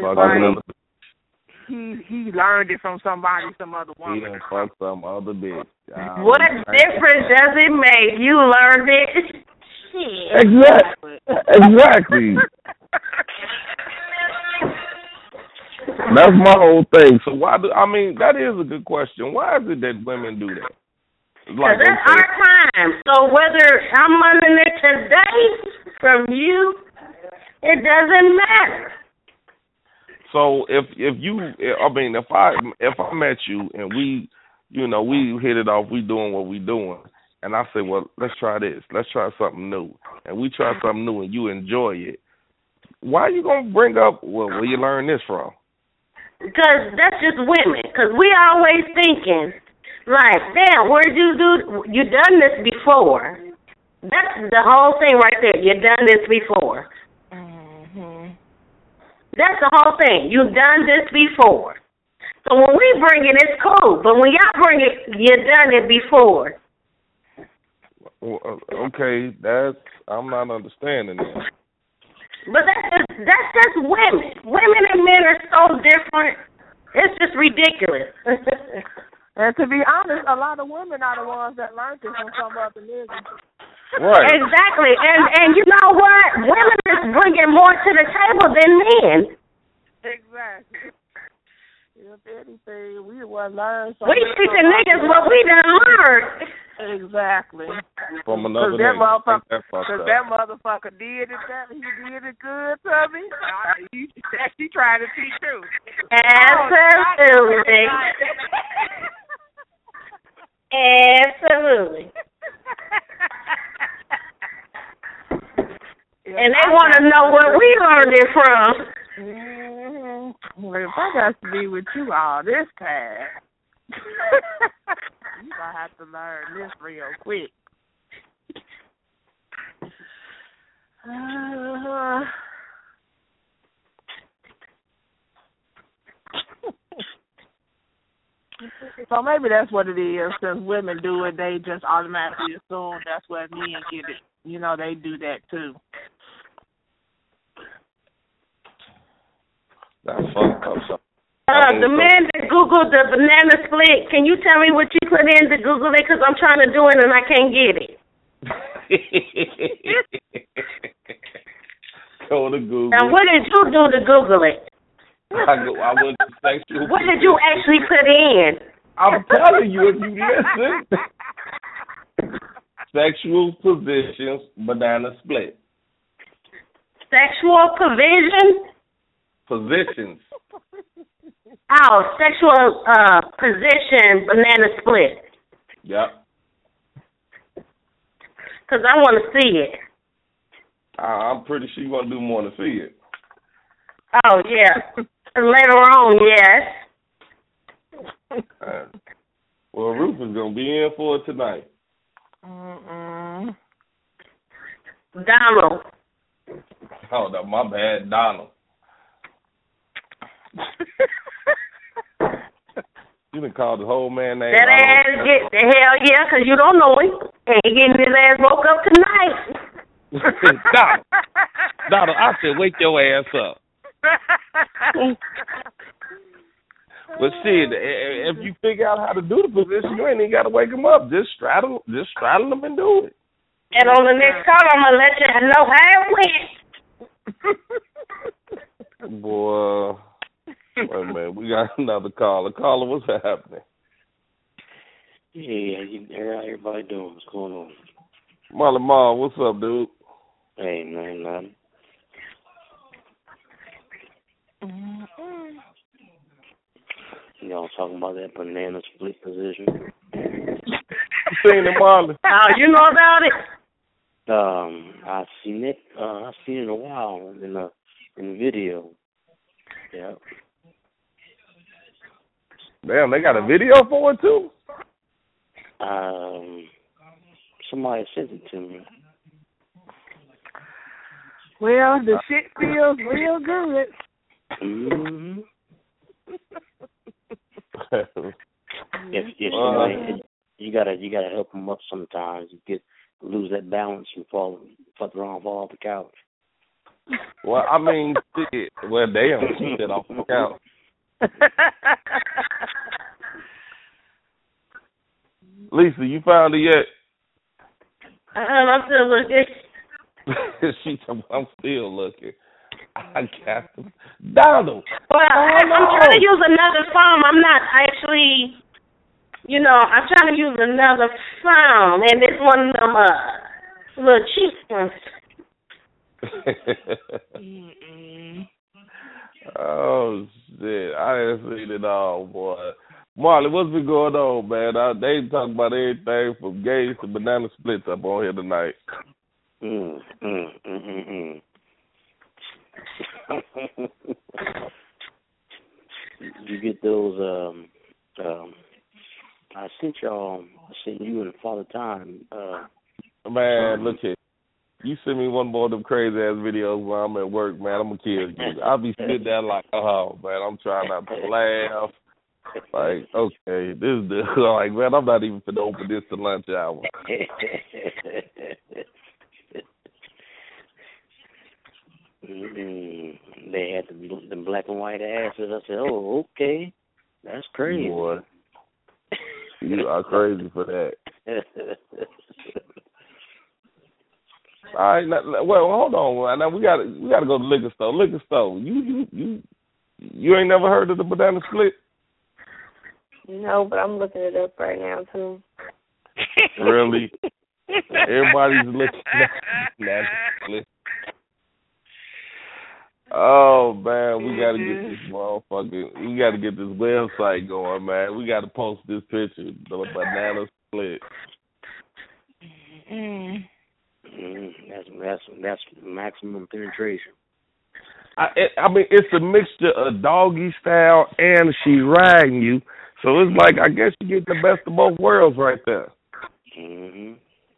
learned it from somebody, some other woman. He done fucked some other bitch. What difference does it make? You learned it. Exactly. That's my whole thing. So that is a good question. Why is it that women do that? Like, that's our time. So whether I'm learning it today from you, it doesn't matter. So if I met you and we hit it off, we doing what we doing, and I say, well, let's try this, let's try something new, and we try something new and you enjoy it, why are you gonna bring up, well, where you learn this from? Because that's just women. Because we always thinking, like, damn, you done this before. That's the whole thing right there. You done this before. That's the whole thing. You've done this before. So when we bring it, it's cool. But when y'all bring it, you've done it before. Well, okay, I'm not understanding that. But that's just women. Women and men are so different. It's just ridiculous. And to be honest, a lot of women are the ones that learned it from some other niggas. Right. Exactly. And you know what? Women is bringing more to the table than men. Exactly. If anything, we would learn something. We teaching niggas what we done learned. Exactly. From another nigga. Because that motherfucker did it. He did it good to me. She tried to teach you. Absolutely. Absolutely. And they want to know where we learned it from. Well, if I got to be with you all this time, you gonna have to learn this real quick. So maybe that's what it is. Since women do it, they just automatically assume that's what men get it. You know, they do that too. That's fucked up. The man that Googled the banana split, can you tell me what you put in to Google it? Because I'm trying to do it and I can't get it. Go to Google. Now, what did you do to Google it? I went to sexual. What did you actually put in? I'm telling you, if you listen. Sexual positions, banana split. Sexual provision? Positions. Oh, sexual position, banana split. Yep. Because I want to see it. I'm pretty sure you're going to do more than see it. Oh, yeah. Later on, yes. Well, Ruth is going to be in for it tonight. Donald. Oh, no, my bad, Donald. You done called the whole man name. That ass get the hell yeah, because you don't know him. And he getting his ass woke up tonight. Donald, I said, wake your ass up. But shit, if you figure out how to do the position, you ain't even got to wake him up. Just straddle him and do it. And on the next call, I'm going to let you know how it went. Boy, wait a minute. We got another caller. Caller, what's happening? Yeah, how everybody doing? What's going on? Marley Marl, what's up, dude? Hey, nothing. Y'all talking about that banana split position? You seen it, Marley? Oh, you know about it? I've seen it. I've seen it in a while in the video. Yeah. Damn, they got a video for it too? Somebody sent it to me. Well, the shit feels real good. Mm-hmm. You gotta help them up sometimes. You lose that balance and fall off the couch. Well, I mean, shit. Well, damn, she said off the couch. Lisa, you found it yet? I'm still looking. She said, I'm still looking. I got to. Donald. Well, I'm trying to use another phone. I'm not actually, I'm trying to use another phone, and it's one of them little cheap ones. Oh, shit. I didn't see it all, boy. Marley, what's been going on, man? They talking about everything from gays to banana splits up on here tonight. You get those, I sent you and Father Time. Man, look here. You send me one more of them crazy ass videos while I'm at work, man. I'm gonna kill you. I'll be sitting there like, oh man, I'm trying not to laugh. Like, okay, this is like, man, I'm not even finna open this to lunch hour. They had the black and white asses. I said, oh, okay, that's crazy. Boy, you are crazy for that. All right, now, well, hold on. Now we gotta go to the liquor store. Liquor store. You ain't never heard of the banana split? No, but I'm looking it up right now too. Really? Everybody's looking at banana split. Oh man, we gotta get this motherfucker. We gotta get this website going, man. We gotta post this picture, the banana split. That's maximum penetration. I mean, it's a mixture of doggy style and she's riding you, so it's like I guess you get the best of both worlds right there. Mhm.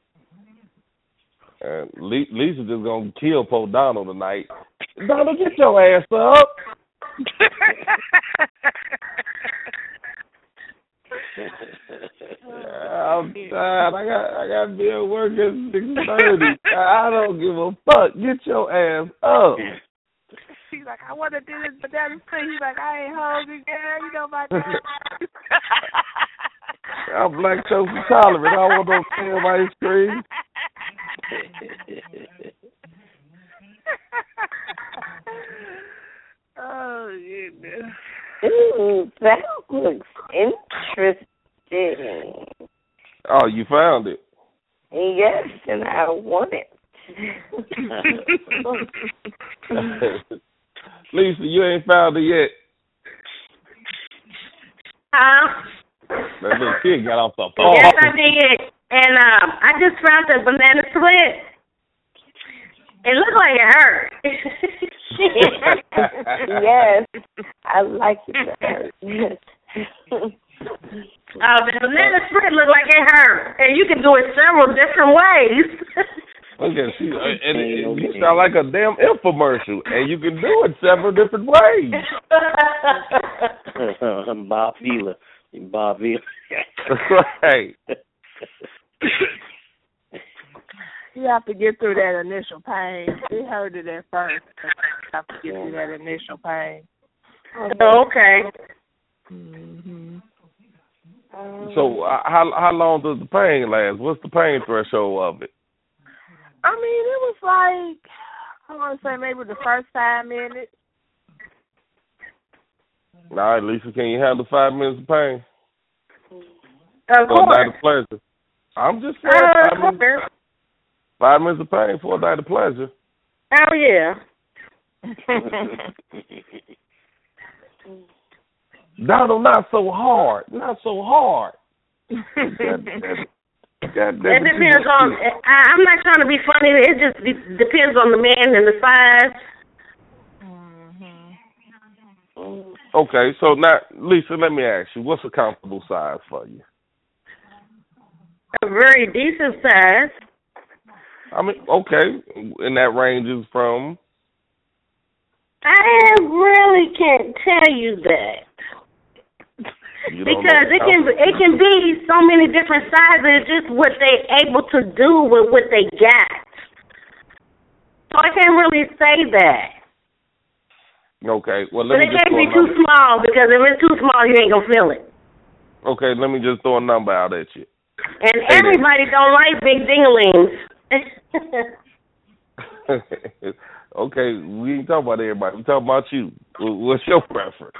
And Lisa just gonna kill poor Donald tonight. Donald, get your ass up. I'm tired. I got to be at work at 6:30. I don't give a fuck. Get your ass up. She's like, I want to do this banana split. He's like, I ain't hungry, girl. You know my dad. I'm lactose intolerant. I want no damn ice cream. Oh, goodness. Ooh, that looks interesting. Oh, you found it? Yes, and I want it. Lisa, you ain't found it yet. That little kid got off the phone. Yes, I did. And I just found the banana split. It looked like it hurt. Yes, I like it to hurt. The banana split looked like it hurt. And you can do it several different ways. Look at you. And you sound like a damn infomercial. And you can do it several different ways. Bob Vila. Right. You have to get through that initial pain. It hurted at first. You have to get through that initial pain. Okay. Mm-hmm. So how long does the pain last? What's the pain threshold of it? I mean, it was like, I want to say maybe the first 5 minutes. All right, Lisa, can you handle 5 minutes of pain? Of for a night course. of pleasure. I'm just saying 5 minutes of pain for a night of pleasure. Oh, yeah. Donald, not so hard. Not so hard. It depends on, I'm not trying to be funny. It just depends on the man and the size. Okay, so now, Lisa, let me ask you, what's a comfortable size for you? A very decent size. I mean, okay, and that ranges from? I really can't tell you that. Because it can be so many different sizes, just what they able to do with what they got. So I can't really say that. Okay, well, but it can't be too small, because if it's too small, you ain't gonna feel it. Okay, let me just throw a number out at you. And everybody don't like big dinglings. Okay, we ain't talking about everybody. We talking about you. What's your preference?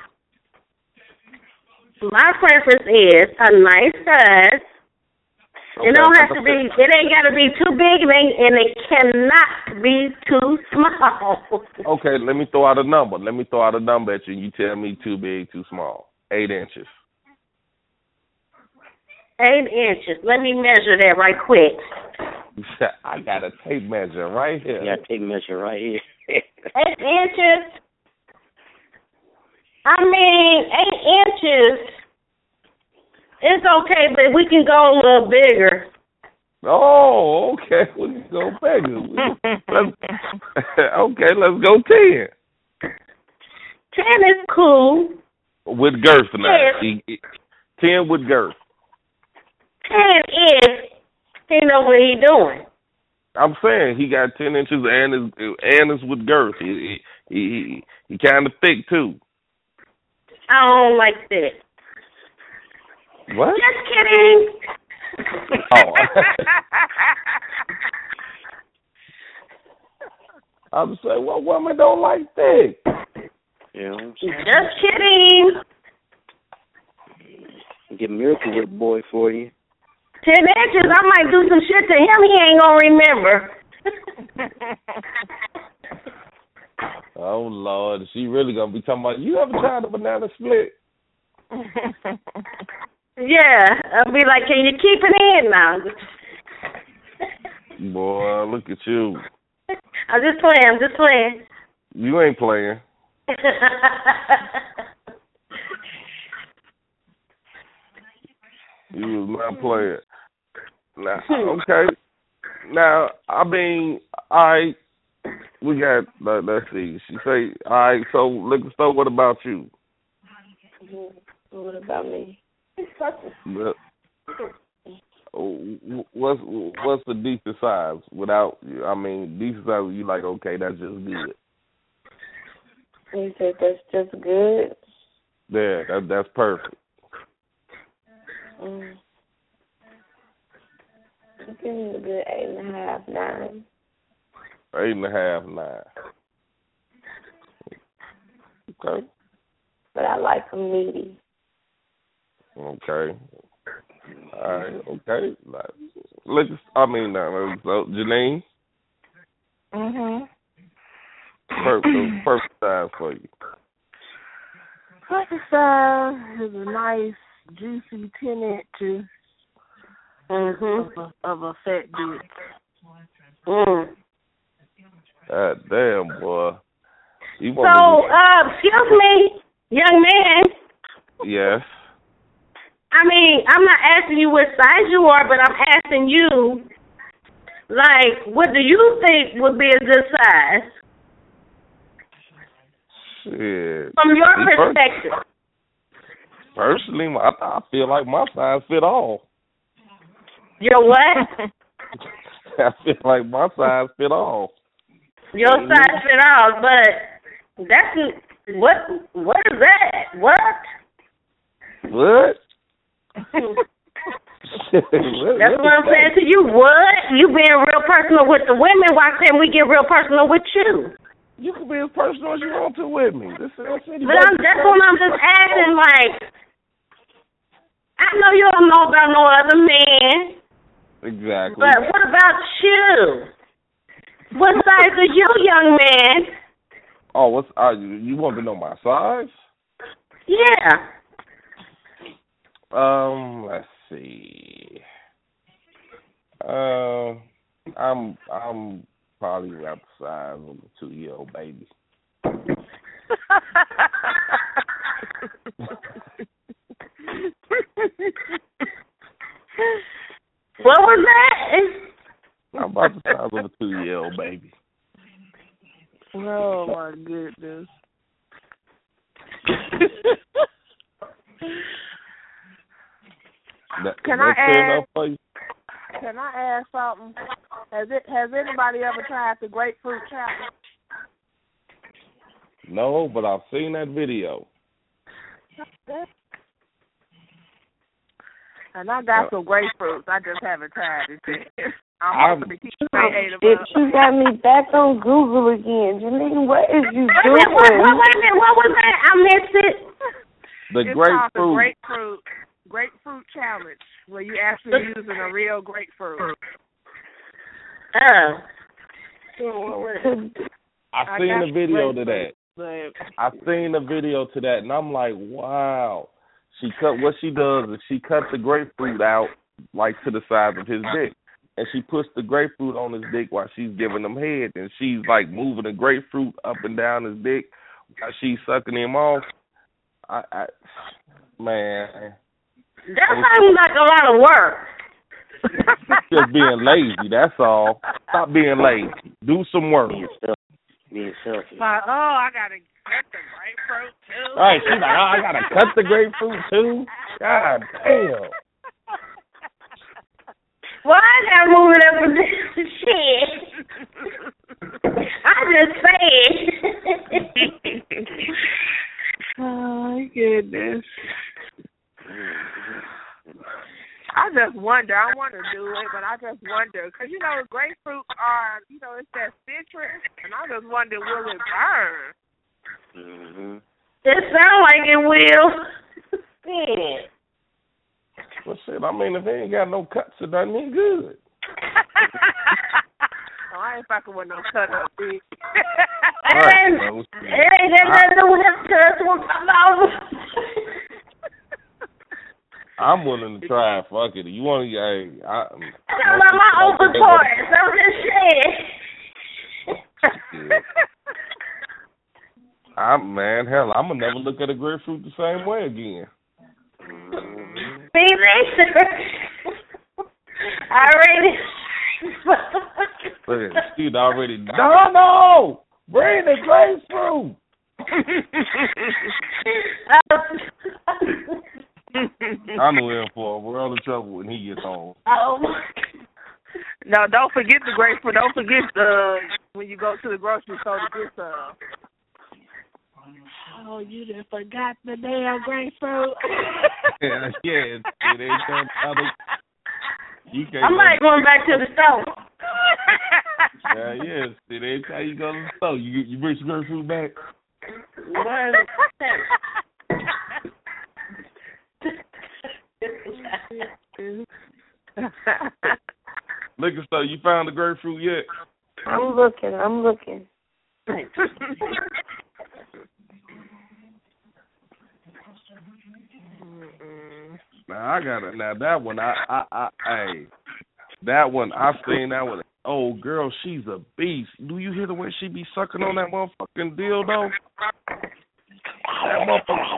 My preference is a nice size. Okay, it don't have to be. It ain't got to be too big, and it cannot be too small. Okay, let me throw out a number. At you, and you tell me too big, too small. 8 inches. 8 inches. Let me measure that right quick. I got a tape measure right here. Yeah, tape measure right here. 8 inches. I mean, 8 inches. It's okay, but we can go a little bigger. Oh, okay. We can go Vegas. Okay, let's go 10. 10 is cool. With girth now. Yes. 10 with girth. 10 is he know what he doing. I'm saying he got 10 inches and is with girth. He kind of thick too. I don't like that. What? Just kidding. Oh. I'm saying, what woman don't like thick? Yeah. Just kidding. Get Miracle Whip boy for you. 10 inches, I might do some shit to him. He ain't gonna remember. Oh Lord, she really gonna be talking about. You ever tried a banana split? Yeah, I'll be like, can you keep it in now? Boy, look at you. I'm just playing. You ain't playing. You was not playing. Now, okay. Now, I mean, we got, let's see. She say, all right, so, liquor store, what about you? What about me? What's the decent size? Decent size, you like, okay, that's just good. You said that's just good? Yeah, that's perfect. Give me a good 8.5, 9. 8.5, 9. Okay. But I like them meaty. Okay. All right. Okay. So Janine. Perfect size for you. Perfect size is a nice, juicy 10 inches of a fat dick. God damn, boy. Excuse me, young man. Yes. I mean, I'm not asking you what size you are, but I'm asking you, like, what do you think would be a good size? Shit. From your perspective. Personally, I feel like my size fit all. Your what? I feel like my size fit all. Your size fit all, but that's what is that? What? What? That's what I'm saying to you. What? You being real personal with the women, why can't we get real personal with you? You can be as personal as you want to with me. That's what I'm just asking, like, I know you don't know about no other man. Exactly. But what about you? What size are you, young man? Oh, you want to know my size? Yeah. Let's see. I'm probably about the size of a 2-year-old baby. What was that? I'm about the size of a 2-year-old baby. Oh my goodness. Can I ask something? Has anybody ever tried the grapefruit challenge? No, but I've seen that video. And I got some grapefruits. I just haven't tried it yet. You got me back on Google again. Janine, what is you doing? What was that? I missed it. It's called the grapefruit challenge, where you actually using a real grapefruit. I seen the video to that. I seen the video to that, and I'm like, wow. What she does is she cuts the grapefruit out like to the size of his dick, and she puts the grapefruit on his dick while she's giving him head, and she's like moving the grapefruit up and down his dick while she's sucking him off. Man, that sounds like a lot of work. Just being lazy, that's all. Stop being lazy. Do some work. Being selfish. Like, oh, I gotta cut the grapefruit too. Right, she's like, oh, I gotta cut the grapefruit too. God damn. Why I gotta move it up with this shit? I'm just saying. Oh, my goodness. I just wonder. I want to do it, but I just wonder. Because, grapefruit are, it's that citrus. And I just wonder, will it burn? Mm-hmm. It sounds like it will. Shit. Well, shit, I mean, if it ain't got no cuts, it doesn't mean good. Oh, I ain't fucking with no cut up, bitch. It ain't got nothing to do with them cuts. I'm willing to try it. Fuck it. You want to? I'm about my open parts. I'm just saying. Man, hell, I'm gonna never look at a grapefruit the same way again. Me later. I already. Look at she's already. No, bring the grapefruit. I know him for a world of trouble when he gets home. Oh. No, don't forget the grapefruit. Don't forget when you go to the grocery store to get some. Oh, you done forgot the damn grapefruit. Yeah, it ain't that other. I'm like going back to the store. Yes, it ain't how you go to the store. You bring some grapefruit back. Liquor store, you found the grapefruit yet? I'm looking. Now I got it. Now that one, that one I seen that one. Oh girl, she's a beast. Do you hear the way she be sucking on that motherfucking dildo? That motherfucker.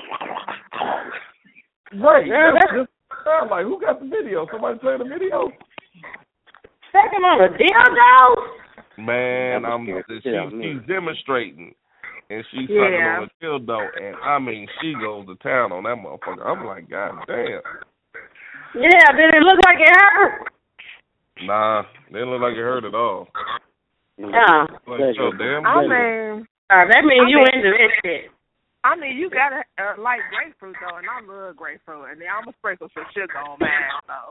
Right. I'm like, who got the video? Somebody play the video? Sucking on a dildo? Man, she's demonstrating. And she's sucking on a dildo, and I mean, she goes to town on that motherfucker. I'm like, God damn. Yeah, did it look like it hurt? Nah, didn't look like it hurt at all. Yeah. Like, so damn mean, that means you into this shit. I mean, you gotta like grapefruit though, and I love grapefruit, and then I'm gonna sprinkle some sugar on mine. So.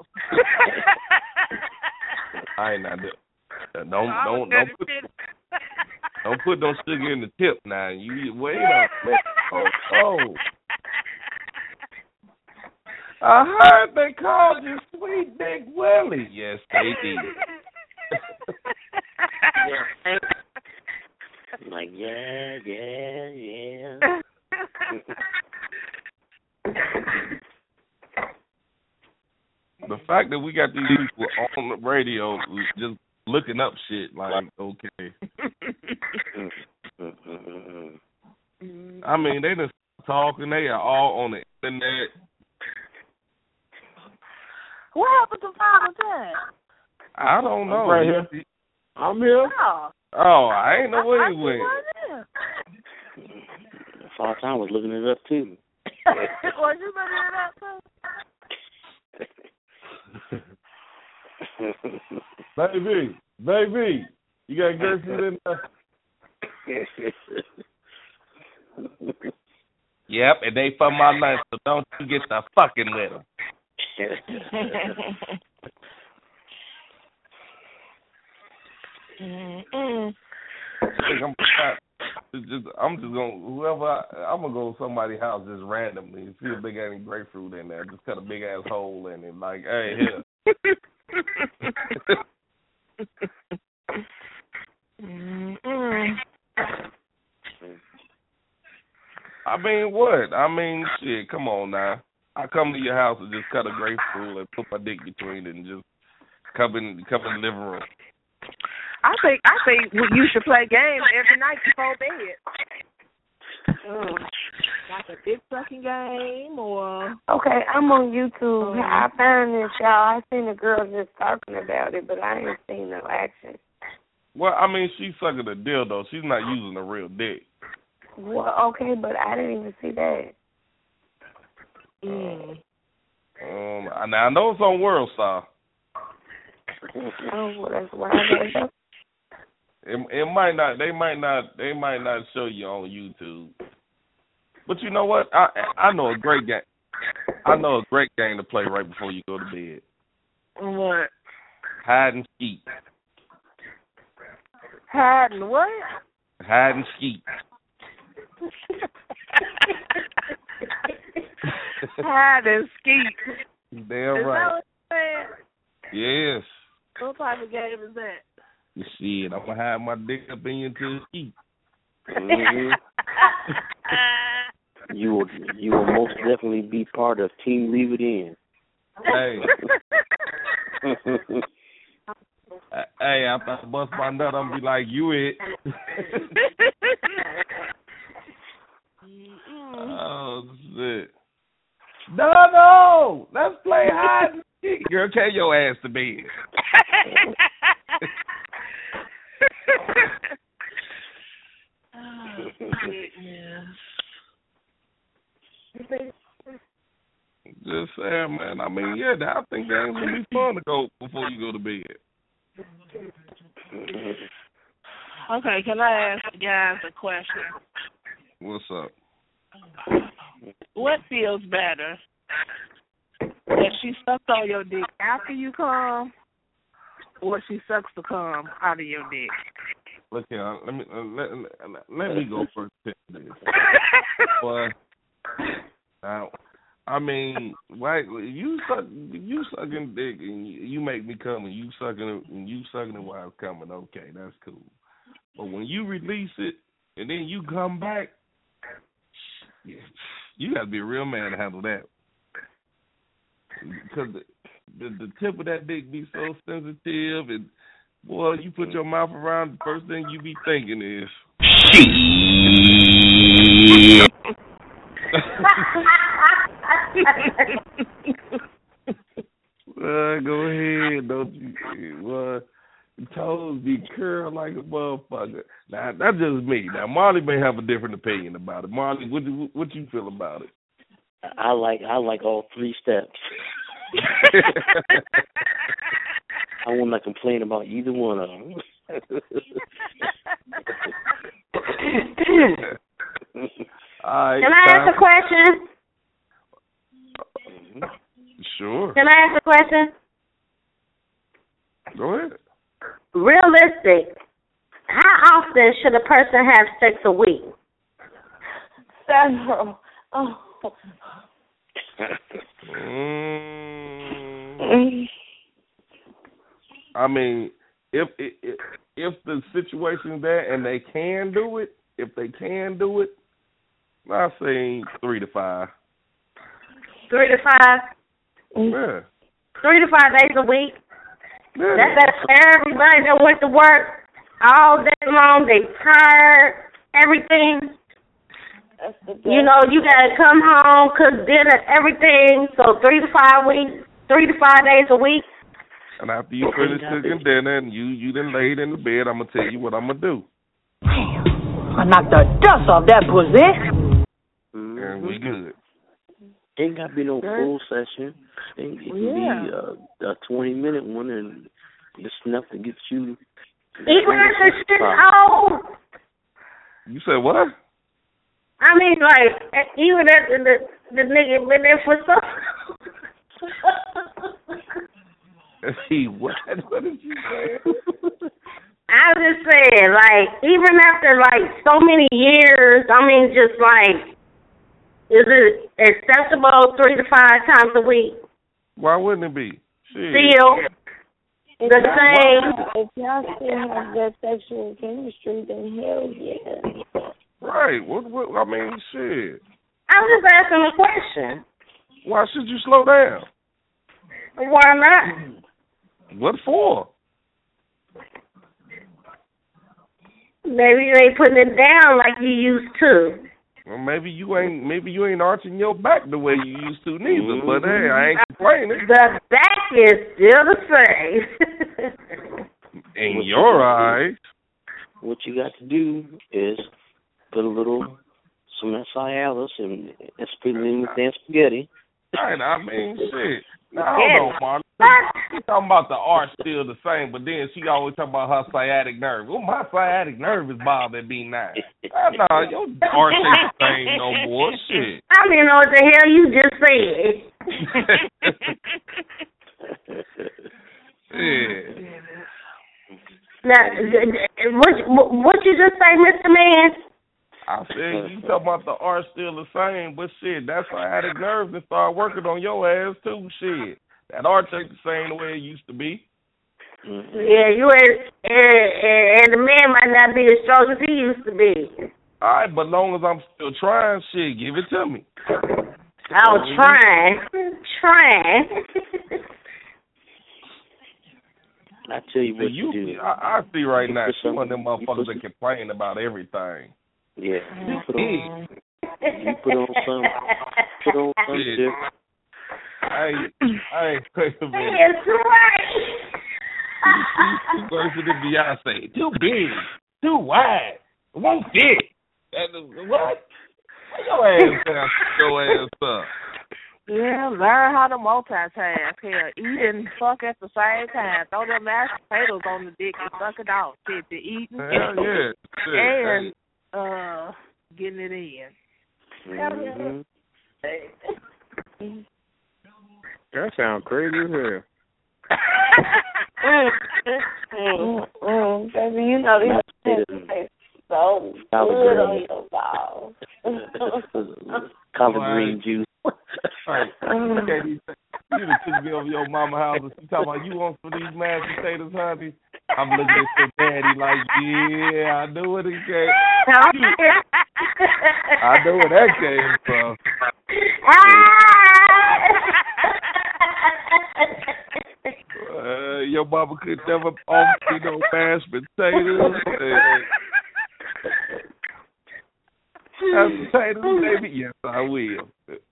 I ain't not doing. Don't put no sugar in the tip now. You wait up. Oh. I heard they called you Sweet Big Willie. Yes, they did. I'm like, yeah. The fact that we got these people on the radio just looking up shit, like, okay. I mean, they just talking. They are all on the internet. What happened to Father Time? I don't know. I'm right here. I'm here. Oh, I ain't know where he went. Father Time was looking it up too. Was you looking it up too? Baby, you got grapefruit in there? Yep, and they for my lunch, so don't you get to fucking with them. I'm just gonna I'm gonna go to somebody's house just randomly and see if they got any grapefruit in there. Just cut a big ass hole in it, like, hey, here. I mean, what? I mean, shit, come on now. I come to your house and just cut a grapefruit and put my dick between it and just come in the living room. I think you should play games every night before bed. I like a dick sucking game or? Okay, I'm on YouTube. I found this, y'all. I seen a girl just talking about it, but I ain't seen no action. Well, I mean, she's sucking a dildo. She's not using a real dick. Well, okay, but I didn't even see that. Now I know it's on World Star. Oh, well, that's why I got It might not. They might not show you on YouTube. But you know what? I know a great game. I know a great game to play right before you go to bed. What? Hide and skeet. Hide and what? Hide and skeet. Hide and skeet. Damn is right. That what you're saying? Yes. What type of game is that? You see it. I'm gonna hide my dick up in your skeet. Mm-hmm. You will most definitely be part of Team Leave It In. Hey. Hey, after I bust my nut, I'm gonna be like, you it. Oh, shit. No, let's play hide and seek. Girl, carry your ass to bed. Oh, goodness. Just saying, man. I mean, yeah, I think games will be fun to go before you go to bed. Okay, can I ask you guys a question? What's up? What feels better? That she sucks on your dick after you come, or she sucks the cum out of your dick? Look here, let me go first. Boy, now, I mean, right? You sucking dick, and you make me come, and you sucking it while it's coming. Okay, that's cool. But when you release it, and then you come back, you gotta be a real man to handle that. Because the tip of that dick be so sensitive, and boy, you put your mouth around, the first thing you be thinking is go ahead, don't you? Toes be curled like a motherfucker. Now that's just me. Now Marley may have a different opinion about it. Marley, what you feel about it? I like all three steps. I will not complain about either one of them. Can I ask a question? Sure. Can I ask a question? Go ahead. Realistic. How often should a person have sex a week? several. Oh. I mean, if the situation's there and they can do it, I say 3 to 5. 3 to 5? Yeah. 3 to 5 days a week? Yeah. That's for everybody that went to work all day long. They tired, everything. You know, you got to come home, cook dinner, everything. So 3 to 5 weeks, 3 to 5 days a week. And after you finish cooking dinner and you then laid in the bed, I'm going to tell you what I'm going to do. I knocked the dust off that pussy. And we good. Ain't got to be no full session. It can be a 20-minute one, and it's enough to get you. Even if the shit's old. You said what? I mean, like, even if the nigga been there for so. What? What did you say? I was just saying, like, even after, like, so many years, I mean, just, like, is it acceptable 3 to 5 times a week? Why wouldn't it be? Shit. Still the same. If y'all still have that sexual chemistry, then hell yeah. Right. What? I mean, shit. I was just asking a question. Why should you slow down? Why not? What for? Maybe you ain't putting it down like you used to. Well, maybe you ain't arching your back the way you used to neither. But hey, I ain't complaining. The back is still the same. In your eyes. What you got to do is put some Cialis and split it in with that spaghetti. Right, I mean, shit. Now, hold on, Mark. She talking about the arch still the same, but then she always talking about her sciatic nerve. Well, my sciatic nerve is bothering me now. Nah, your arch ain't the same no more. Shit. I don't even know what the hell you just said. Yeah. Now, what you just say, Mr. Man? I said you talking about the arch still the same, but shit, that sciatic nerve and start working on your ass too. Shit, that arch ain't the same the way it used to be. Yeah, you ain't, and the man might not be as strong as he used to be. All right, but long as I'm still trying, shit, give it to me. I was trying. I tell you what you do. I see right now, she one of them motherfuckers that complain about everything. Yeah, you put on some shit. Hey, wait a minute. It's right. Too closer to Beyonce. Too big. Too wide. It won't fit. What? Your ass down. Your ass up. Yeah, learn how to multitask. Hell, eat and fuck at the same time. Throw them mashed potatoes on the dick and suck it out. Shit, to eating. Hell yeah. And getting it in. Mm-hmm. That sounds crazy as hell. Baby, you know these things taste so good on your balls. Collard green juice. Right. You done took me over your mama house and she talking about you want some of these mashed potatoes, honey? I'm looking at your daddy like, yeah, I know where it came. I know where that came from. Your mama could never offer me no mashed potatoes. Mashed potatoes, baby? Yes, I will.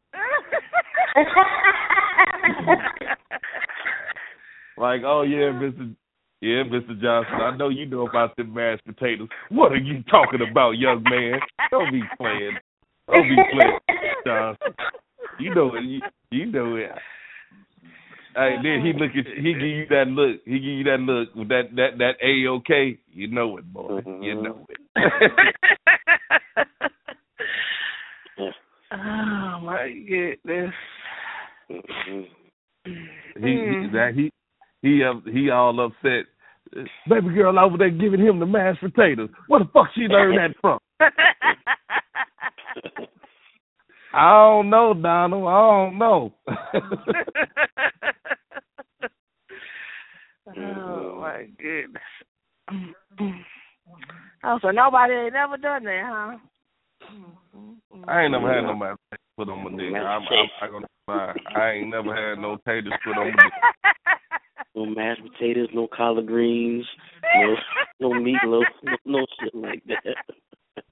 Like, oh yeah, Mr. Johnson, I know you know about the mashed potatoes. What are you talking about, young man? Don't be playing, Johnson. You know it. You know it. Hey, then he give you that look. He give you that look with that A-OK. You know it, boy. Mm-hmm. You know it. Oh my goodness. He all upset. Baby girl over there giving him the mashed potatoes. Where the fuck she learned that from? I don't know, Donald. I don't know. Oh my goodness. Oh, so nobody ain't never done that, huh? I ain't never had no mashed potatoes put on my dick. I'm not gonna lie. I ain't never had no taters put on my dick. No mashed potatoes, no collard greens, no meatloaf, no shit like that.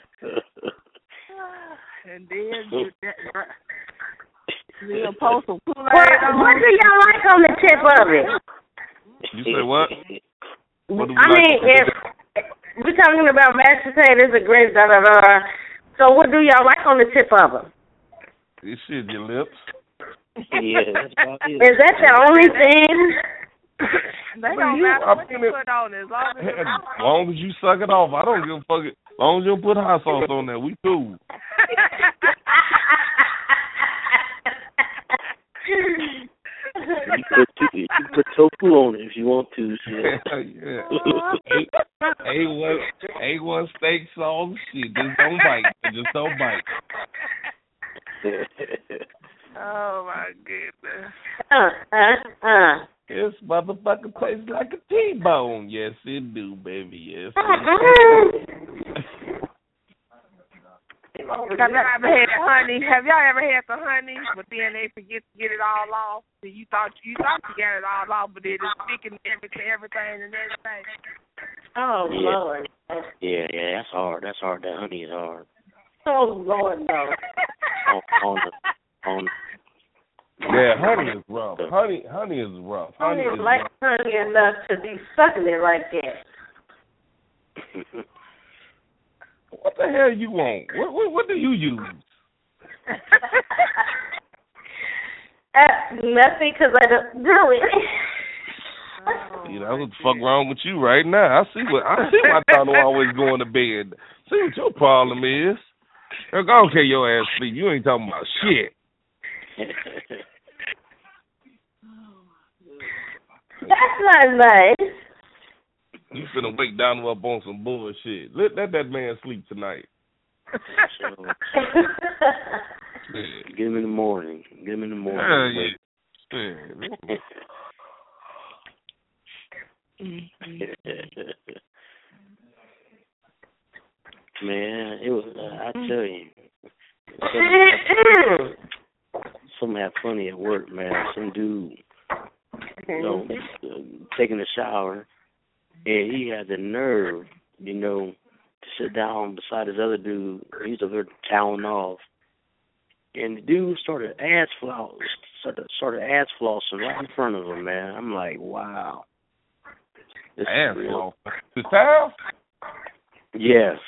And then you post some Kool-Aid. What do y'all like on the tip of it? You say what? I mean, if we're talking about mashed potatoes and grits, so what do y'all like on the tip of them? This shit, your lips. Yeah, that's about it. Is that the only thing? They don't matter what you put on it, as long as you suck it off. I don't give a fuck. As long as you don't put hot sauce on there, we cool. You put tofu on it if you want to. Yeah. A1 steak sauce. Shit, just don't bite. Just don't bite. Oh my goodness. This motherfucker tastes like a T-bone. Yes, it do, baby. Yes. Have y'all ever had honey? Have y'all ever had the honey, but then they forget to get it all off? So you thought you got it all off, but then it's sticking everything and everything. Oh, yeah. Lord. Yeah, that's hard. That's hard. That honey is hard. Oh, Lord, no. On Yeah, honey is rough. Honey is rough. Honey is like honey enough to be sucking it like that. What the hell you want? What do you use? Nothing, because I don't do it. You know what the fuck wrong with you right now? I see why Donald always going to bed. See what your problem is. I don't care your ass sleep. You ain't talking about shit. That's not nice. You finna wake Donald up on some bullshit. Let that man sleep tonight. Get him in the morning. Yeah. Man, it was. I tell you, something had funny at work, man. Some dude, taking a shower, and he had the nerve, to sit down beside his other dude. He's over there toweling off, and the dude started ass flossing right in front of him, man. I'm like, wow. Ass floss. The towel? Yes.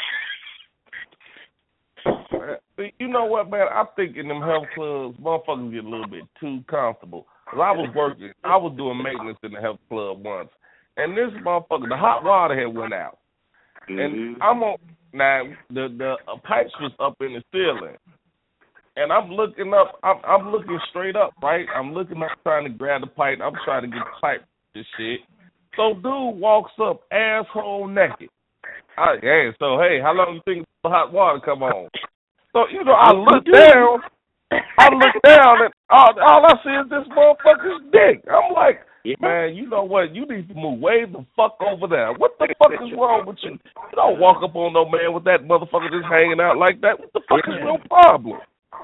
You know what, man? I think in them health clubs, motherfuckers get a little bit too comfortable. Cause I was doing maintenance in the health club once, and this motherfucker, the hot water had went out, and I'm on now. The pipes was up in the ceiling, and I'm looking up. I'm looking straight up, right? I'm looking up, trying to grab the pipe. I'm trying to get the pipe. This shit. So dude walks up, asshole naked. Hey, how long you think the hot water come on? So, I look down, and all I see is this motherfucker's dick. I'm like, man, you know what? You need to move way the fuck over there. What the fuck is wrong with you? You don't walk up on no man with that motherfucker just hanging out like that. What the fuck is your problem?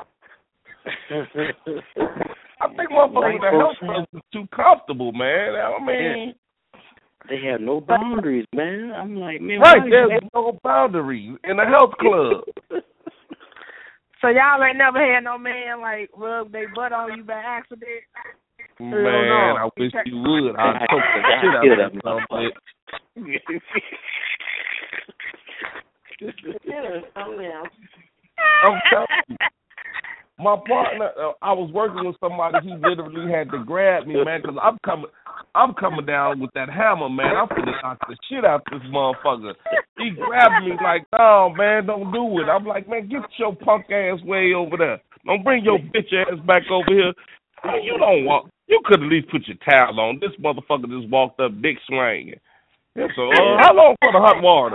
I think motherfuckers in the health club is too comfortable, man. I mean... They have no boundaries, man. I'm like, man. Right, there's no boundaries in a health club. So y'all ain't never had no man, like, rub their butt on you by accident? Man, I wish you would. I'd choke the shit out of you. I'm telling you. My partner, I was working with somebody, he literally had to grab me, man, because I'm coming down with that hammer, man. I'm finna knock the shit out this motherfucker. He grabbed me like, no, man, don't do it. I'm like, man, get your punk ass way over there. Don't bring your bitch ass back over here. You don't walk. You could at least put your towel on. This motherfucker just walked up dick swinging. Yeah, so, how long for the hot water?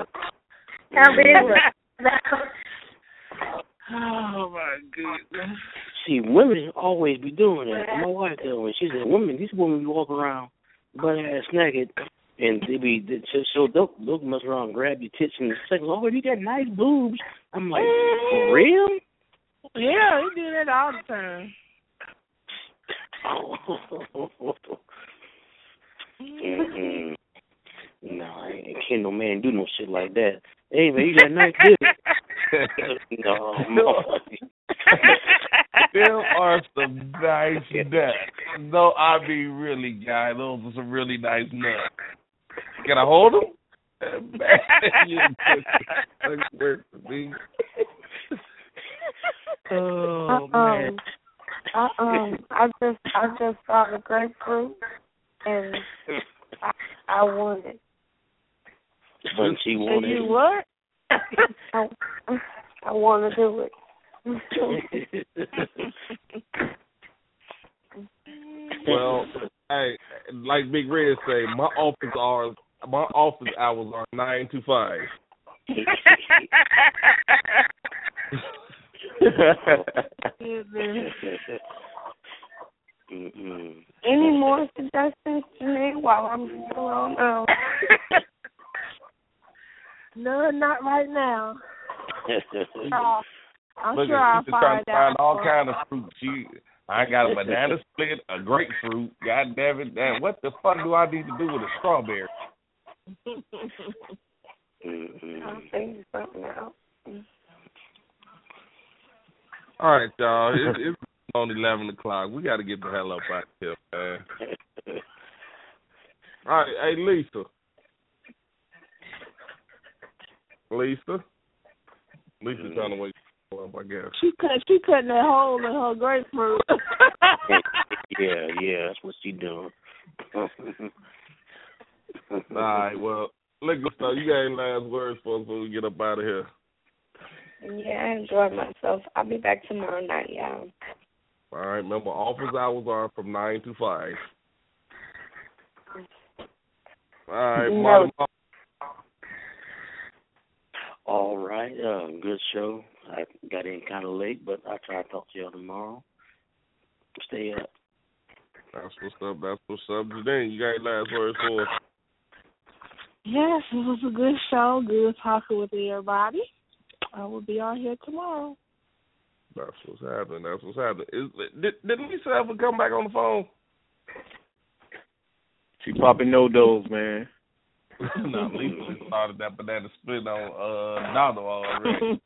Oh, my goodness. See, women always be doing that. My wife tells me, she said, these women be walking around butt ass naked, and they'll mess around and grab your tits and say, oh, you got nice boobs. I'm like, for real? Yeah, he do that all the time. No, can't no man do no shit like that. Hey, man, you got nice tits. No. Them are some nice nuts. No, I mean really, guy. Those are some really nice nuts. Can I hold them? Work for me. Oh man. I just saw the grapefruit and I want it. When she wanted you what? I want to do it. Well, hey, like Big Red say, my office hours are 9 to 5. Any more suggestions, Janine, while I'm still on? No, not right now. I'm Look, sure I'll she's trying to find all kind kind of fruit. I got a banana split, a grapefruit. God damn it! Damn, what the fuck do I need to do with a strawberry? I'll figure something out. All right, y'all. It's on 11 o'clock. We got to get the hell up out of here, man. All right, hey, Lisa. Lisa's trying to wake up, I guess. She cutting that hole in her grapefruit. yeah, that's what she doing. All right, well, look, so you got any last words for us before we get up out of here? Yeah, I enjoyed myself. I'll be back tomorrow night, y'all. All right, remember, office hours are from 9 to 5. All right, No. All right, good show. I got in kind of late, but I'll try to talk to y'all tomorrow. Stay up. That's what's up. Today, you got any last words for us? Yes, it was a good show. Good talking with everybody. I will be on here tomorrow. That's what's happening. Did Lisa ever come back on the phone? She popping no dose, man. No, Lisa started that banana split on Donald already.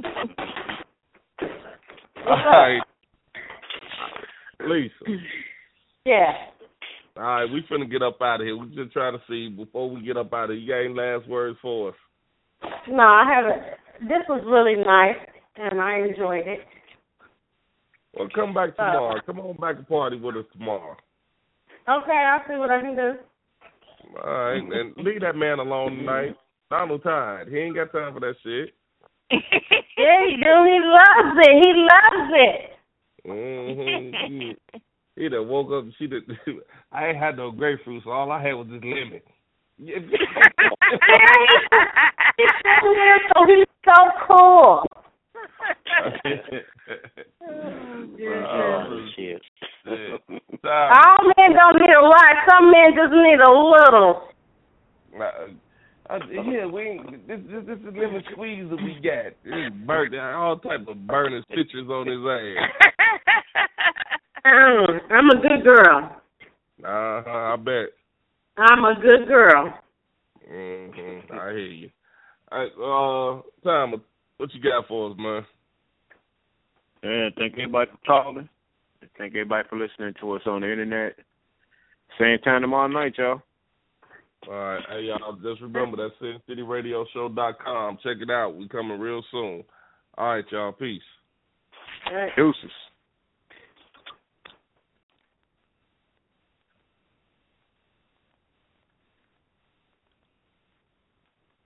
All right. Lisa. Yeah. All right, we finna get up out of here. We just trying to see, before we get up out of here, you got any last words for us? No, I haven't. This was really nice, and I enjoyed it. Well, come back tomorrow. Come on back and party with us tomorrow. Okay, I'll see what I can do. All right, and leave that man alone tonight. Donald tired. He ain't got time for that shit. Yeah, he do. He loves it. Mm-hmm. He done woke up. I ain't had no grapefruit, so all I had was this lemon. He's so cool. Shit. All men don't need a lot. Some men just need a little. This is lemon squeeze that we got. It's burnt, all type of burning pictures on his ass. I'm a good girl. I bet. I'm a good girl. Mm-hmm. I hear you. All right, Tom, what you got for us, man? Yeah, thank everybody for calling. Thank everybody for listening to us on the internet. Same time tomorrow night, y'all. All right. Hey, y'all, just remember that SinCityRadioShow.com. Check it out. We coming real soon. All right, y'all. Peace. All right. Deuces.